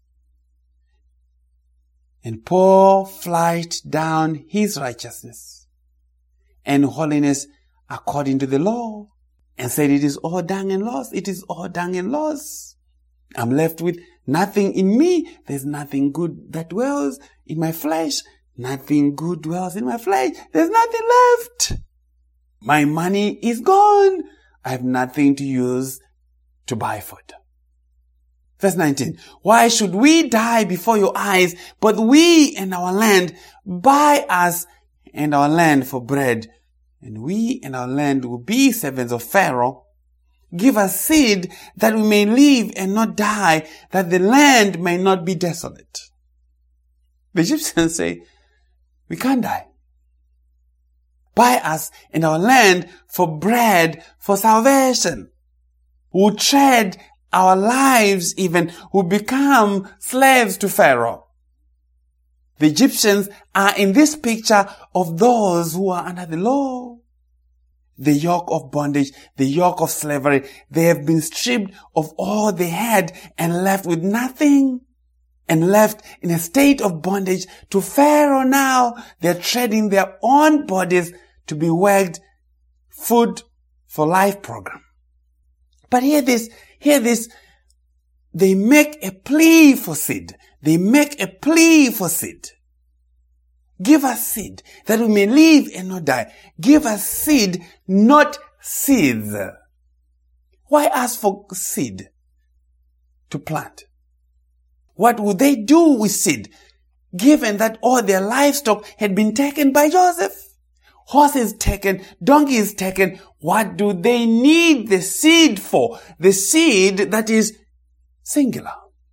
And Paul flight down his righteousness and holiness according to the law, and said, it is all dung and loss. It is all dung and loss. I'm left with nothing in me. There's nothing good that dwells in my flesh. Nothing good dwells in my flesh. There's nothing left. My money is gone. I have nothing to use to buy food. Verse 19. Why should we die before your eyes? But we and our land, buy us and our land for bread. And we and our land will be servants of Pharaoh. Give us seed that we may live and not die, that the land may not be desolate. The Egyptians say, we can't die. Buy us and our land for bread, for salvation. We'll tread our lives even, will become slaves to Pharaoh. The Egyptians are in this picture of those who are under the law. The yoke of bondage, the yoke of slavery. They have been stripped of all they had and left with nothing. And left in a state of bondage to Pharaoh now. They're treading their own bodies to be worked food for life program. But hear this. They make a plea for seed. They make a plea for seed. Give us seed that we may live and not die. Give us seed, not seeds. Why ask for seed to plant? What would they do with seed, given that all their livestock had been taken by Joseph? Horses taken, donkeys taken. What do they need the seed for? The seed that is singular.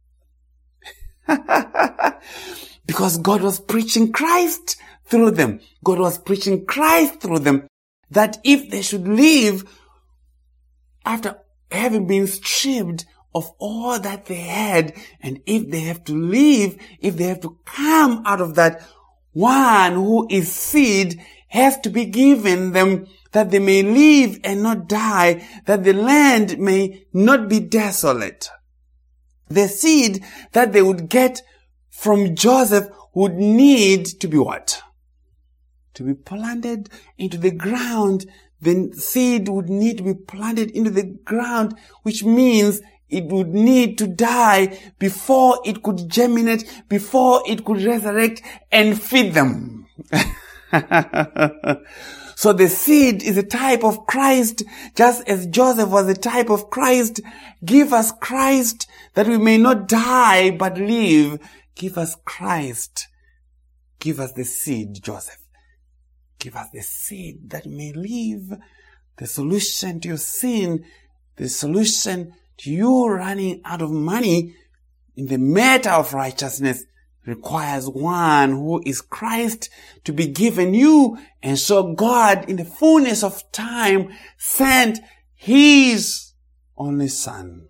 Because God was preaching Christ through them. God was preaching Christ through them. That if they should live after having been stripped of all that they had, and if they have to leave, if they have to come out of that, one who is seed has to be given them, that they may live and not die, that the land may not be desolate. The seed that they would get from Joseph would need to be what? To be planted into the ground. The seed would need to be planted into the ground, which means it would need to die before it could germinate, before it could resurrect and feed them. So the seed is a type of Christ, just as Joseph was a type of Christ. Give us Christ that we may not die but live. Give us Christ. Give us the seed, Joseph. Give us the seed that we may live. The solution to your sin, the solution to you running out of money in the matter of righteousness requires one who is Christ to be given you. And so God, in the fullness of time, sent His only Son,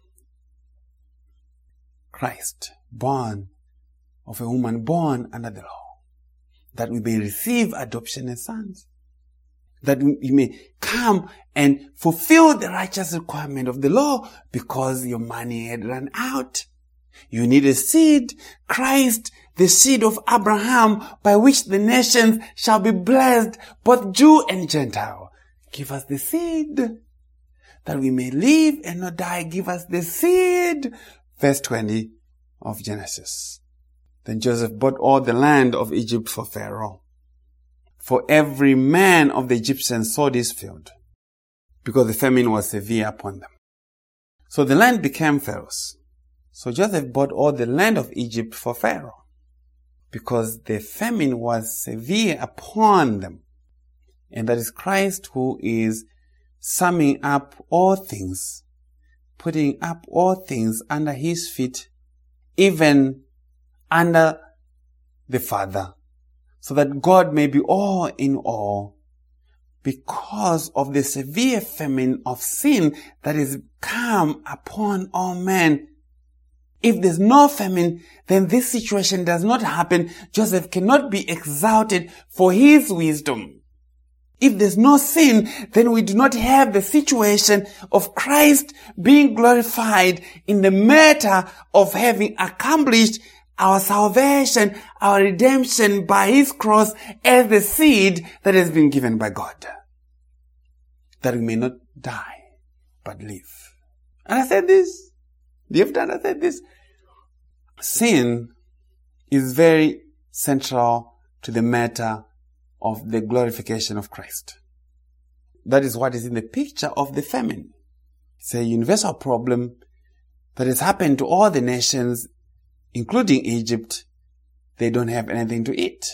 Christ, born of a woman born under the law, that we may receive adoption as sons, that we may come and fulfill the righteous requirement of the law because your money had run out. You need a seed, Christ, the seed of Abraham, by which the nations shall be blessed, both Jew and Gentile. Give us the seed, that we may live and not die. Give us the seed. Verse 20 of Genesis. Then Joseph bought all the land of Egypt for Pharaoh, for every man of the Egyptians sowed his field, because the famine was severe upon them. So the land became Pharaoh's. So Joseph bought all the land of Egypt for Pharaoh, because the famine was severe upon them. And that is Christ who is summing up all things, putting up all things under His feet, even under the Father, so that God may be all in all, because of the severe famine of sin that is come upon all men. If there's no famine, then this situation does not happen. Joseph cannot be exalted for his wisdom. If there's no sin, then we do not have the situation of Christ being glorified in the matter of having accomplished our salvation, our redemption by His cross as the seed that has been given by God, that we may not die but live. And I said this. Do you understand? I said this. Sin is very central to the matter of the glorification of Christ. That is what is in the picture of the famine. It's a universal problem that has happened to all the nations, including Egypt. They don't have anything to eat.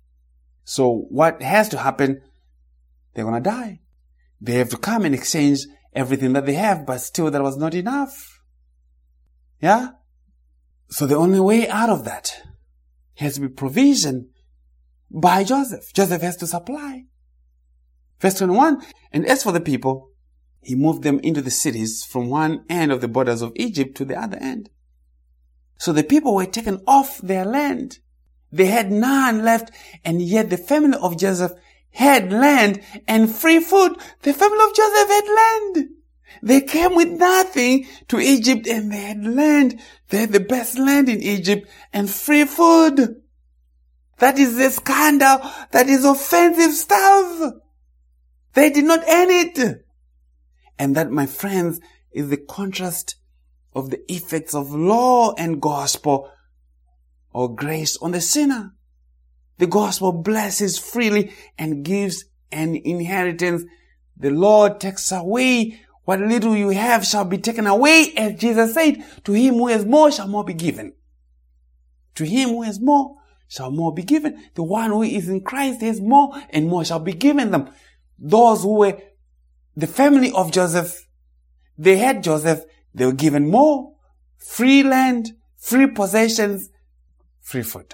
So what has to happen? They're going to die. They have to come and exchange everything that they have, but still that was not enough. Yeah? So the only way out of that has to be provision by Joseph. Joseph has to supply. Verse 21, and as for the people, he moved them into the cities from one end of the borders of Egypt to the other end. So the people were taken off their land. They had none left, and yet the family of Joseph had land and free food. The family of Joseph had land. They came with nothing to Egypt and they had land. They had the best land in Egypt and free food. That is a scandal. That is offensive stuff. They did not earn it. And that, my friends, is the contrast of the effects of law and gospel or grace on the sinner. The gospel blesses freely and gives an inheritance. The Lord takes away what little you have shall be taken away, as Jesus said, to him who has more shall more be given. To him who has more shall more be given. The one who is in Christ has more, and more shall be given them. Those who were the family of Joseph, they had Joseph, they were given more, free land, free possessions, free food.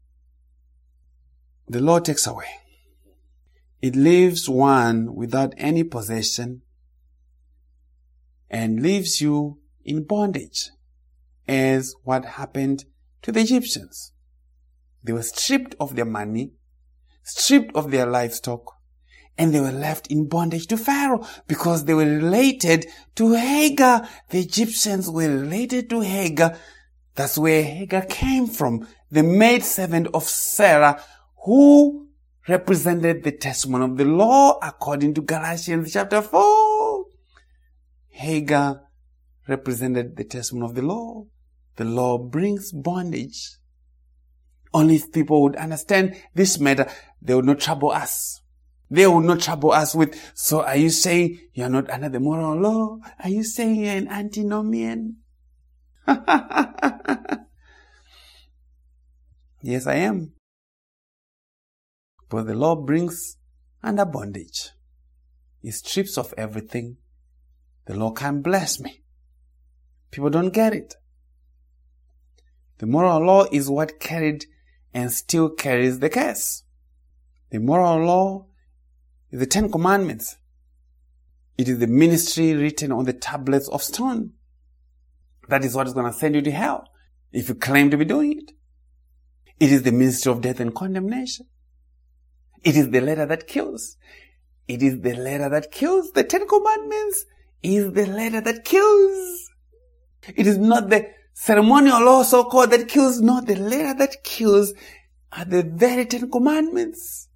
The Lord takes away. It leaves one without any possession and leaves you in bondage, as what happened to the Egyptians. They were stripped of their money, stripped of their livestock, and they were left in bondage to Pharaoh because they were related to Hagar. The Egyptians were related to Hagar. That's where Hagar came from, the maidservant of Sarah, who represented the testimony of the law according to Galatians chapter 4. Hagar represented the testimony of the law. The law brings bondage. Only if people would understand this matter, they would not trouble us. They will not trouble us with, so are you saying you're not under the moral law? Are you saying you're an antinomian? Yes, I am. But the law brings under bondage. It strips off everything. The law can't bless me. People don't get it. The moral law is what carried and still carries the curse. The moral law is the 10 Commandments. It is the ministry written on the tablets of stone. That is what is going to send you to hell if you claim to be doing it. It is the ministry of death and condemnation. It is the letter that kills. It is the letter that kills. The 10 Commandments is the letter that kills. It is not the ceremonial law so-called that kills. No, the letter that kills are the very 10 Commandments.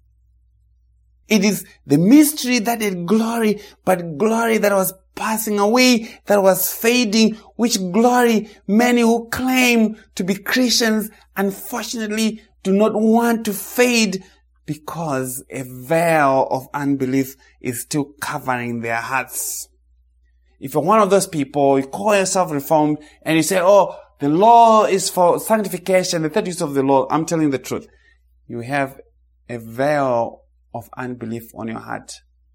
It is the mystery that is glory, but glory that was passing away, that was fading, which glory many who claim to be Christians unfortunately do not want to fade because a veil of unbelief is still covering their hearts. If you're one of those people, you call yourself reformed and you say, oh, the law is for sanctification, the third use of the law, I'm telling you the truth. You have a veil of unbelief on your heart.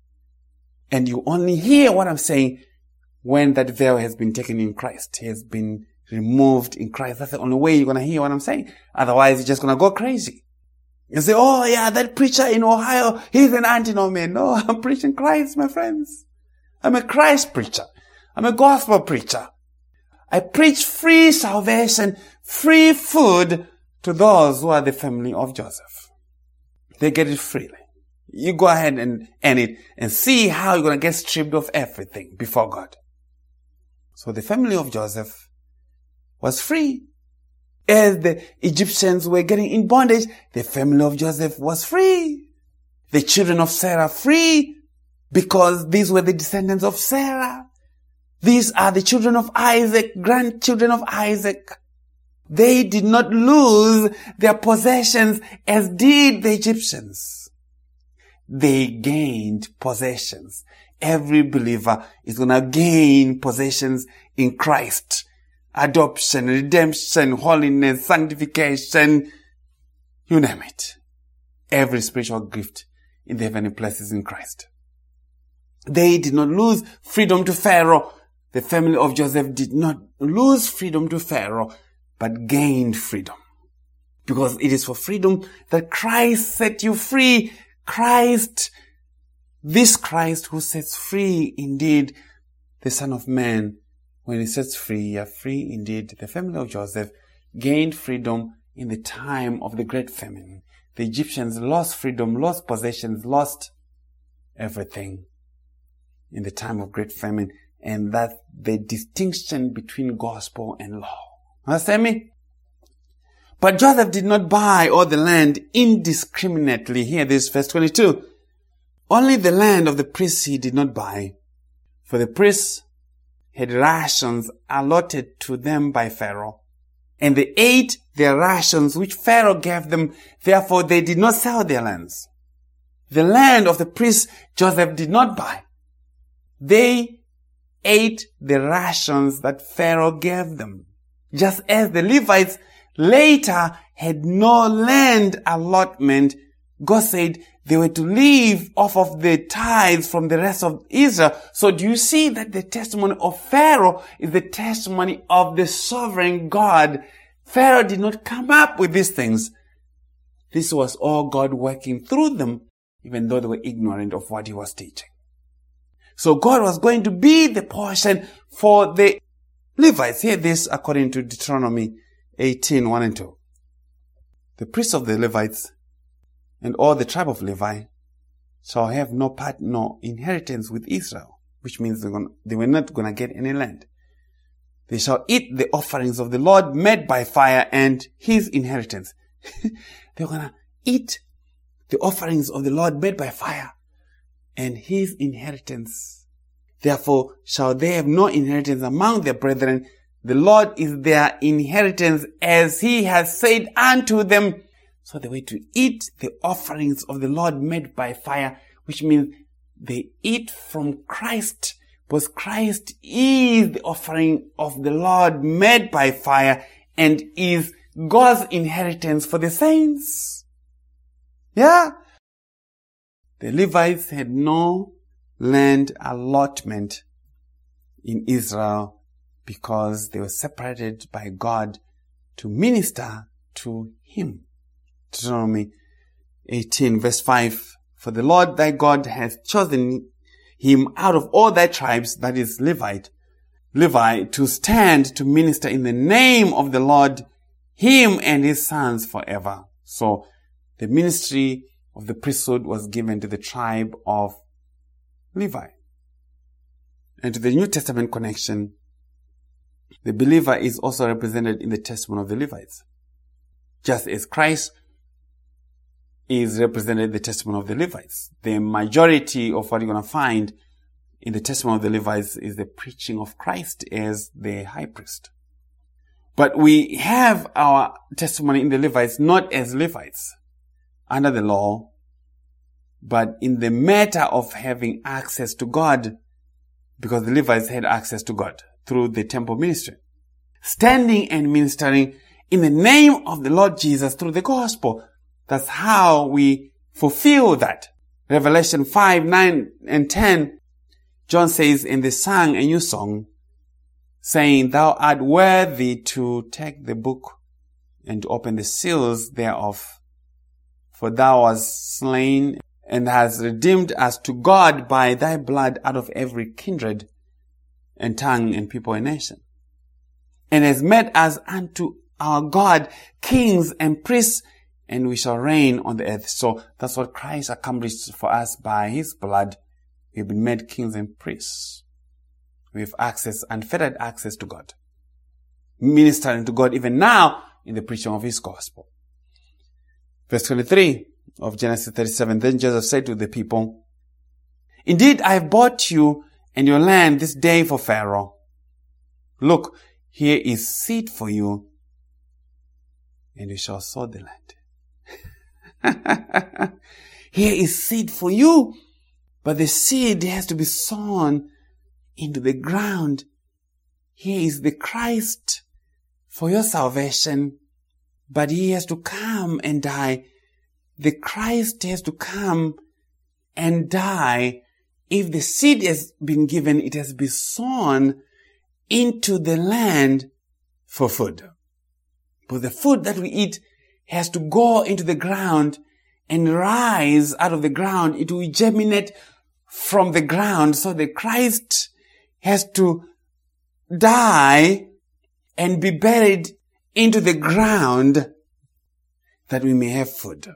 And you only hear what I'm saying when that veil has been taken in Christ. It has been removed in Christ. That's the only way you're going to hear what I'm saying. Otherwise, you're just going to go crazy. You say, oh yeah, that preacher in Ohio, he's an antinomian. No, I'm preaching Christ, my friends. I'm a Christ preacher. I'm a gospel preacher. I preach free salvation, free food to those who are the family of Joseph. They get it freely. You go ahead and end it and see how you're going to get stripped of everything before God. So the family of Joseph was free. As the Egyptians were getting in bondage, the family of Joseph was free. The children of Sarah free because these were the descendants of Sarah. These are the children of Isaac, grandchildren of Isaac. They did not lose their possessions as did the Egyptians. They gained possessions. Every believer is going to gain possessions in Christ. Adoption, redemption, holiness, sanctification, you name it. Every spiritual gift in the heavenly places in Christ. They did not lose freedom to Pharaoh. The family of Joseph did not lose freedom to Pharaoh, but gained freedom. Because it is for freedom that Christ set you free. Christ, this Christ who sets free indeed the Son of Man. When he sets free, you are free indeed. The family of Joseph gained freedom in the time of the great famine. The Egyptians lost freedom, lost possessions, lost everything in the time of great famine. And that's the distinction between gospel and law. Understand me? But Joseph did not buy all the land indiscriminately. Hear this, verse 22. Only the land of the priests he did not buy. For the priests had rations allotted to them by Pharaoh. And they ate their rations which Pharaoh gave them. Therefore they did not sell their lands. The land of the priests Joseph did not buy. They ate the rations that Pharaoh gave them. Just as the Levites later had no land allotment, God said they were to live off of the tithes from the rest of Israel. So do you see that the testimony of Pharaoh is the testimony of the sovereign God? Pharaoh did not come up with these things. This was all God working through them, even though they were ignorant of what he was teaching. So God was going to be the portion for the Levites. Hear this according to Deuteronomy 18, 1 and 2. The priests of the Levites and all the tribe of Levi shall have no part nor inheritance with Israel, which means they were not going to get any land. They shall eat the offerings of the Lord made by fire and his inheritance. They're going to eat the offerings of the Lord made by fire and his inheritance. Therefore shall they have no inheritance among their brethren. The Lord is their inheritance, as he has said unto them. So they were to eat the offerings of the Lord made by fire, which means they eat from Christ, because Christ is the offering of the Lord made by fire and is God's inheritance for the saints. Yeah. The Levites had no land allotment in Israel because they were separated by God to minister to Him. Deuteronomy 18 verse 5, for the Lord thy God hath chosen him out of all thy tribes, that is Levi, to stand to minister in the name of the Lord, him and his sons forever. So the ministry of the priesthood was given to the tribe of Levi. And to the New Testament connection, the believer is also represented in the testament of the Levites. Just as Christ is represented in the testament of the Levites. The majority of what you're going to find in the testament of the Levites is the preaching of Christ as the high priest. But we have our testimony in the Levites not as Levites under the law, but in the matter of having access to God, because the Levites had access to God through the temple ministry. Standing and ministering in the name of the Lord Jesus through the gospel. That's how we fulfill that. Revelation 5, 9, and 10, John says, and they sang a new song, saying, thou art worthy to take the book and to open the seals thereof. For thou wast slain and hast redeemed us to God by thy blood out of every kindred and tongue and people and nation. And has made us unto our God kings and priests, and we shall reign on the earth. So that's what Christ accomplished for us by his blood. We have been made kings and priests. We have access, unfettered access to God. Ministering to God even now in the preaching of his gospel. Verse 23 of Genesis 37. Then Joseph said to the people, indeed, I have bought you and your land this day for Pharaoh. Look, here is seed for you, and you shall sow the land. Here is seed for you, but the seed has to be sown into the ground. Here is the Christ for your salvation, but he has to come and die. The Christ has to come and die. If the seed has been given, it has been sown into the land for food. But the food that we eat has to go into the ground and rise out of the ground. It will germinate from the ground. So the Christ has to die and be buried into the ground that we may have food.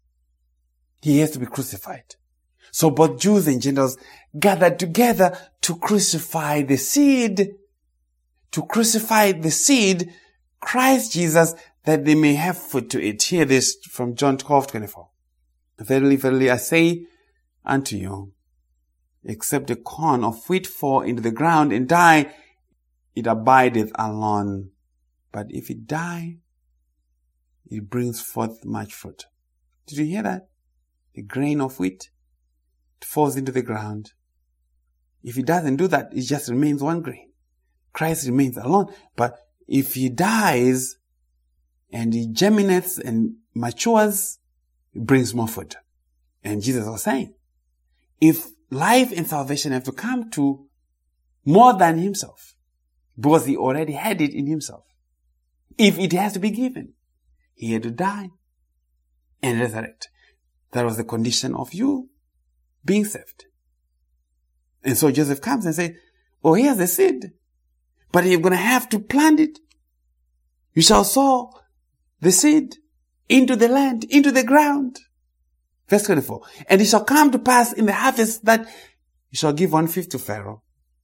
He has to be crucified. So both Jews and Gentiles gathered together to crucify the seed. To crucify the seed, Christ Jesus, that they may have food to eat. Hear this from John 12:24. Verily, verily, I say unto you, except a corn of wheat fall into the ground and die, it abideth alone. But if it die, it brings forth much fruit. Did you hear that? The grain of wheat, it falls into the ground. If it doesn't do that, it just remains one grain. Christ remains alone. But if he dies and he germinates and matures, it brings more food. And Jesus was saying, if life and salvation have to come to more than himself, because he already had it in himself, if it has to be given, he had to die and resurrect. That was the condition of you being saved. And so Joseph comes and says, oh, here's the seed, but you're going to have to plant it. You shall sow the seed into the land, into the ground. Verse 24. And it shall come to pass in the harvest that you shall give 1/5 to Pharaoh.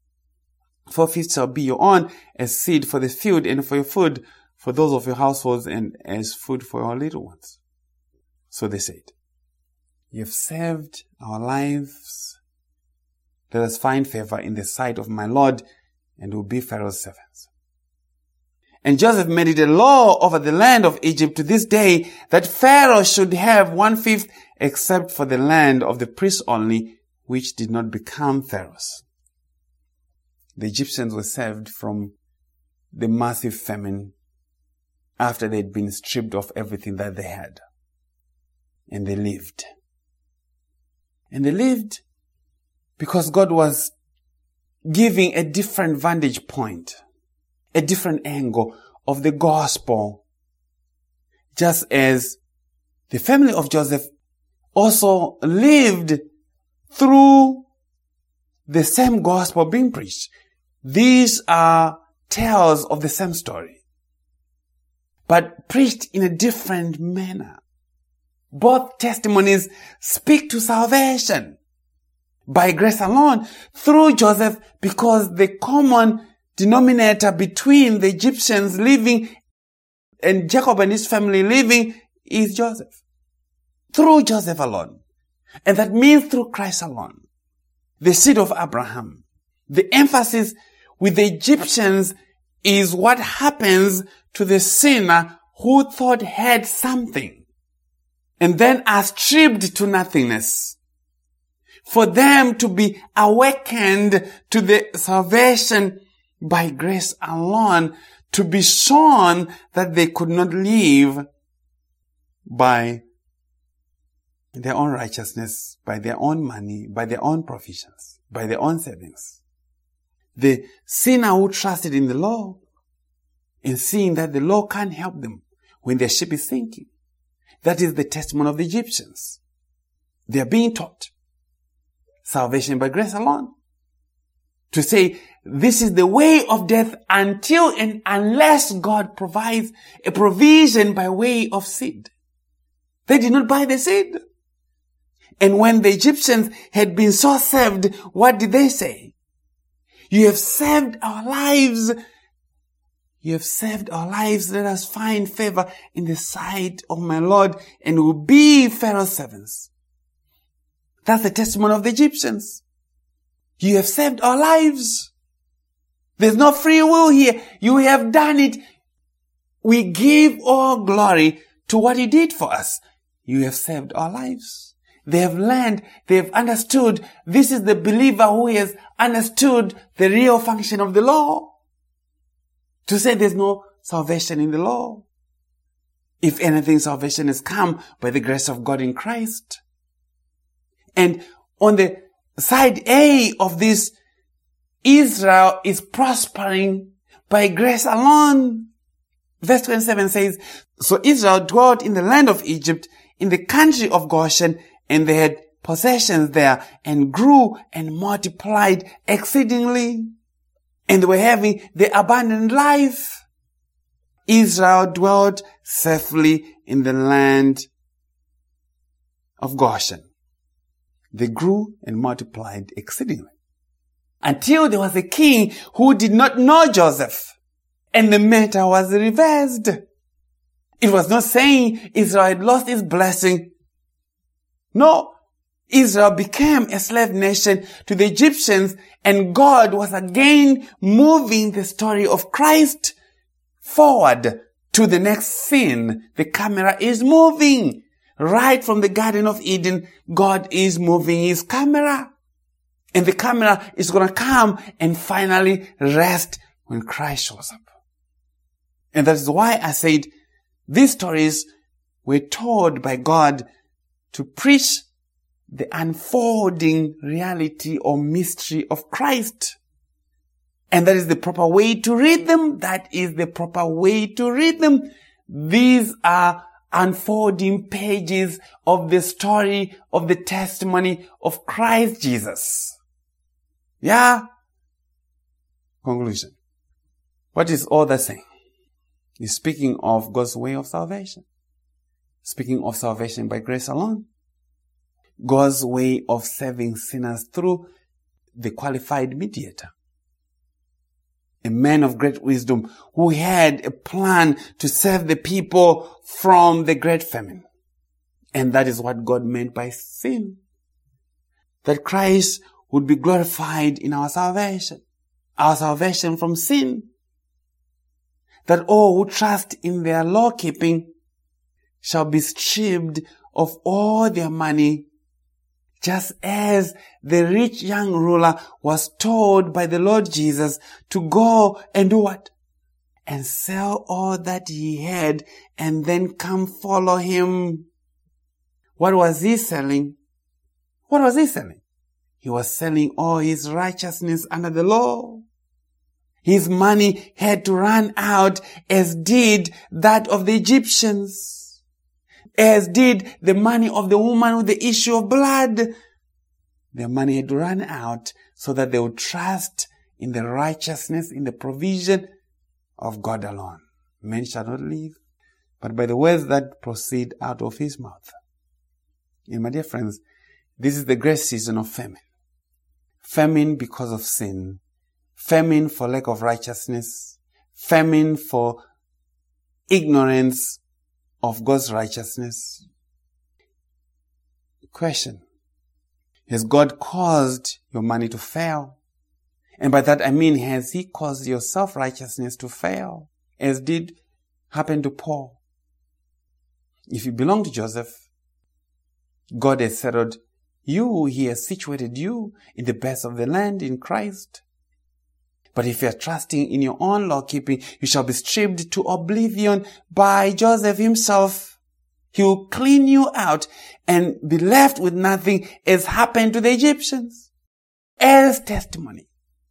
4/5 shall be your own as seed for the field and for your food, for those of your households, and as food for your little ones. So they said, you've saved our lives. Let us find favor in the sight of my Lord, and we'll be Pharaoh's servants. And Joseph made it a law over the land of Egypt to this day that Pharaoh should have 1/5 except for the land of the priests only, which did not become Pharaoh's. The Egyptians were saved from the massive famine after they'd been stripped of everything that they had. And they lived. And they lived because God was giving a different vantage point, a different angle of the gospel. Just as the family of Joseph also lived through the same gospel being preached. These are tales of the same story, but preached in a different manner. Both testimonies speak to salvation by grace alone through Joseph, because the common denominator between the Egyptians living and Jacob and his family living is Joseph. Through Joseph alone. And that means through Christ alone. The seed of Abraham. The emphasis with the Egyptians is what happens to the sinner who thought had something and then are stripped to nothingness. For them to be awakened to the salvation by grace alone, to be shown that they could not live by their own righteousness, by their own money, by their own provisions, by their own savings. The sinner who trusted in the law and seeing that the law can't help them when their ship is sinking. That is the testimony of the Egyptians. They are being taught salvation by grace alone. To say, this is the way of death until and unless God provides a provision by way of seed. They did not buy the seed. And when the Egyptians had been so saved, what did they say? You have saved our lives. You have saved our lives. Let us find favor in the sight of my Lord and will be Pharaoh's servants. That's the testimony of the Egyptians. You have saved our lives. There's no free will here. You have done it. We give all glory to what you did for us. You have saved our lives. They have learned, they have understood. This is the believer who has understood the real function of the law. To say there's no salvation in the law. If anything, salvation has come by the grace of God in Christ. And on the side A of this, Israel is prospering by grace alone. Verse 27 says, so Israel dwelt in the land of Egypt, in the country of Goshen, and they had possessions there, and grew and multiplied exceedingly. And they were having the abundant life. Israel dwelt safely in the land of Goshen. They grew and multiplied exceedingly. Until there was a king who did not know Joseph. And the matter was reversed. It was not saying Israel had lost its blessing. No. Israel became a slave nation to the Egyptians, and God was again moving the story of Christ forward to the next scene. The camera is moving. Right from the Garden of Eden, God is moving his camera. And the camera is going to come and finally rest when Christ shows up. And that is why I said these stories were told by God to preach the unfolding reality or mystery of Christ. And that is the proper way to read them. That is the proper way to read them. These are unfolding pages of the story of the testimony of Christ Jesus. Yeah? Conclusion. What is all that saying? It's speaking of God's way of salvation. Speaking of salvation by grace alone. God's way of saving sinners through the qualified mediator. A man of great wisdom who had a plan to save the people from the great famine. And that is what God meant by sin. That Christ would be glorified in our salvation. Our salvation from sin. that all who trust in their law-keeping shall be stripped of all their money, just as the rich young ruler was told by the Lord Jesus to go and do what? And sell all that he had and then come follow him. What was he selling? What was he selling? He was selling all his righteousness under the law. His money had to run out, as did that of the Egyptians, as did the money of the woman with the issue of blood. Their money had to run out so that they would trust in the righteousness, in the provision of God alone. Men shall not live, but by the words that proceed out of his mouth. And my dear friends, this is the great season of famine. Famine because of sin. Famine for lack of righteousness. Famine for ignorance of God's righteousness. Question. Has God caused your money to fail? And by that I mean, has he caused your self-righteousness to fail, as did happen to Paul? If you belong to Joseph, God has settled you. He has situated you in the best of the land in Christ. But if you are trusting in your own law-keeping, you shall be stripped to oblivion by Joseph himself. He will clean you out and be left with nothing, as happened to the Egyptians. As testimony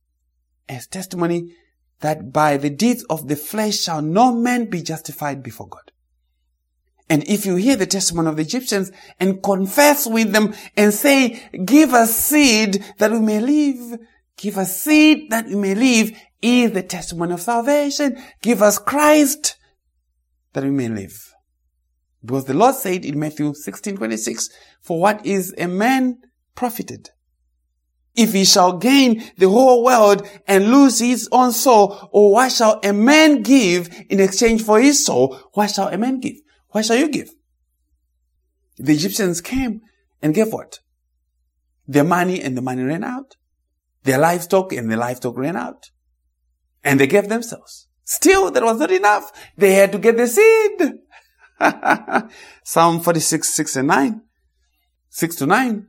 that by the deeds of the flesh shall no man be justified before God. And if you hear the testimony of the Egyptians and confess with them and say, give us seed that we may live. Give us seed that we may live is the testimony of salvation. Give us Christ that we may live. Because the Lord said in Matthew 16:26, for what is a man profited, if he shall gain the whole world and lose his own soul? Or what shall a man give in exchange for his soul? What shall a man give? What shall you give? The Egyptians came and gave what? Their money, and the money ran out. Their livestock, and the livestock ran out. And they gave themselves. Still, that was not enough. They had to get the seed. Psalm 46, 6 and 9. 6 to 9.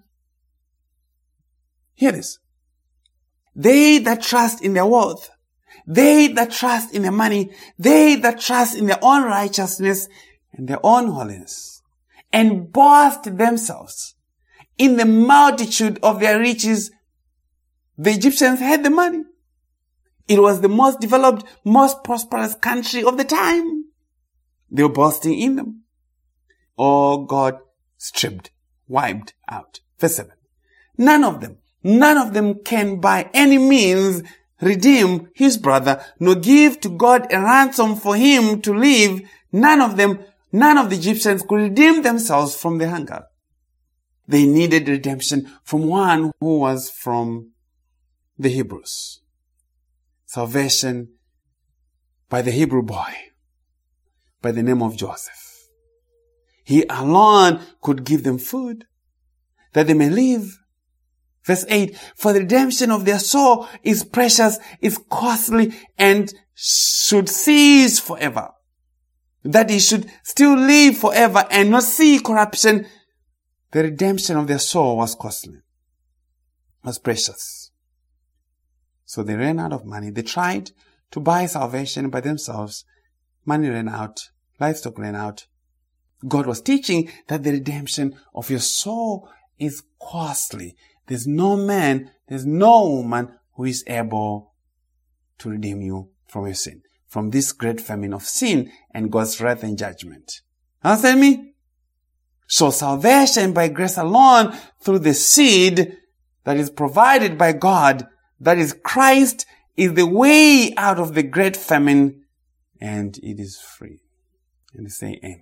Hear this. They that trust in their wealth, they that trust in their money, they that trust in their own righteousness and their own holiness, and boast themselves in the multitude of their riches. The Egyptians had the money. It was the most developed, most prosperous country of the time. They were boasting in them. All God stripped, wiped out. Verse 7. None of them can by any means redeem his brother, nor give to God a ransom for him to live. None of the Egyptians could redeem themselves from the hunger. They needed redemption from one who was from the Hebrews. Salvation by the Hebrew boy, by the name of Joseph. He alone could give them food, that they may live. Verse 8, for the redemption of their soul is precious, is costly, and should cease forever. That he should still live forever and not see corruption. The redemption of their soul was costly, was precious. So they ran out of money. They tried to buy salvation by themselves. Money ran out. Livestock ran out. God was teaching that the redemption of your soul is costly. There's no man, there's no woman who is able to redeem you from your sin, from this great famine of sin and God's wrath and judgment. Understand me? So salvation by grace alone, through the seed that is provided by God, that is Christ, is the way out of the great famine, and it is free. And we say amen.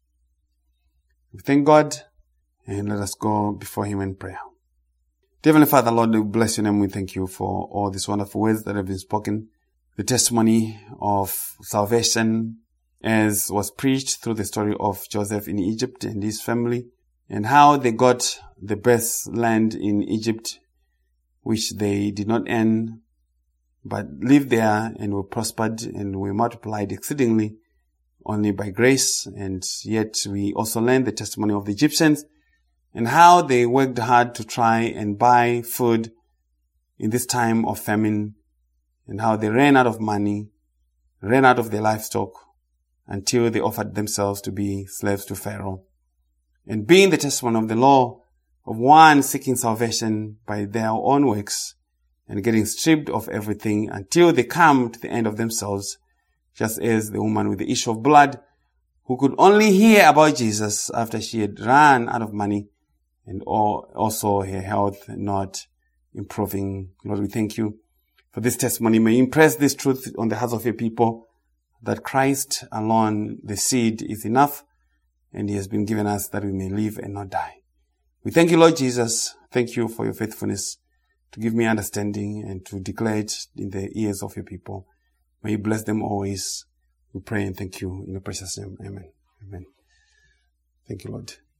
We thank God, and let us go before him in prayer. Dear Heavenly Father, Lord, we bless your name. We thank you for all these wonderful words that have been spoken. The testimony of salvation as was preached through the story of Joseph in Egypt and his family, and how they got the best land in Egypt, which they did not earn, but lived there and were prospered and were multiplied exceedingly only by grace. And yet we also learned the testimony of the Egyptians and how they worked hard to try and buy food in this time of famine, and how they ran out of money, ran out of their livestock, until they offered themselves to be slaves to Pharaoh. And being the testimony of the law of one seeking salvation by their own works and getting stripped of everything until they come to the end of themselves, just as the woman with the issue of blood who could only hear about Jesus after she had run out of money and also her health not improving. Lord, we thank you for this testimony. May you impress this truth on the hearts of your people, that Christ alone, the seed, is enough, and he has been given us that we may live and not die. We thank you, Lord Jesus. Thank you for your faithfulness to give me understanding and to declare it in the ears of your people. May you bless them always. We pray and thank you in your precious name. Amen. Amen. Thank you, Lord.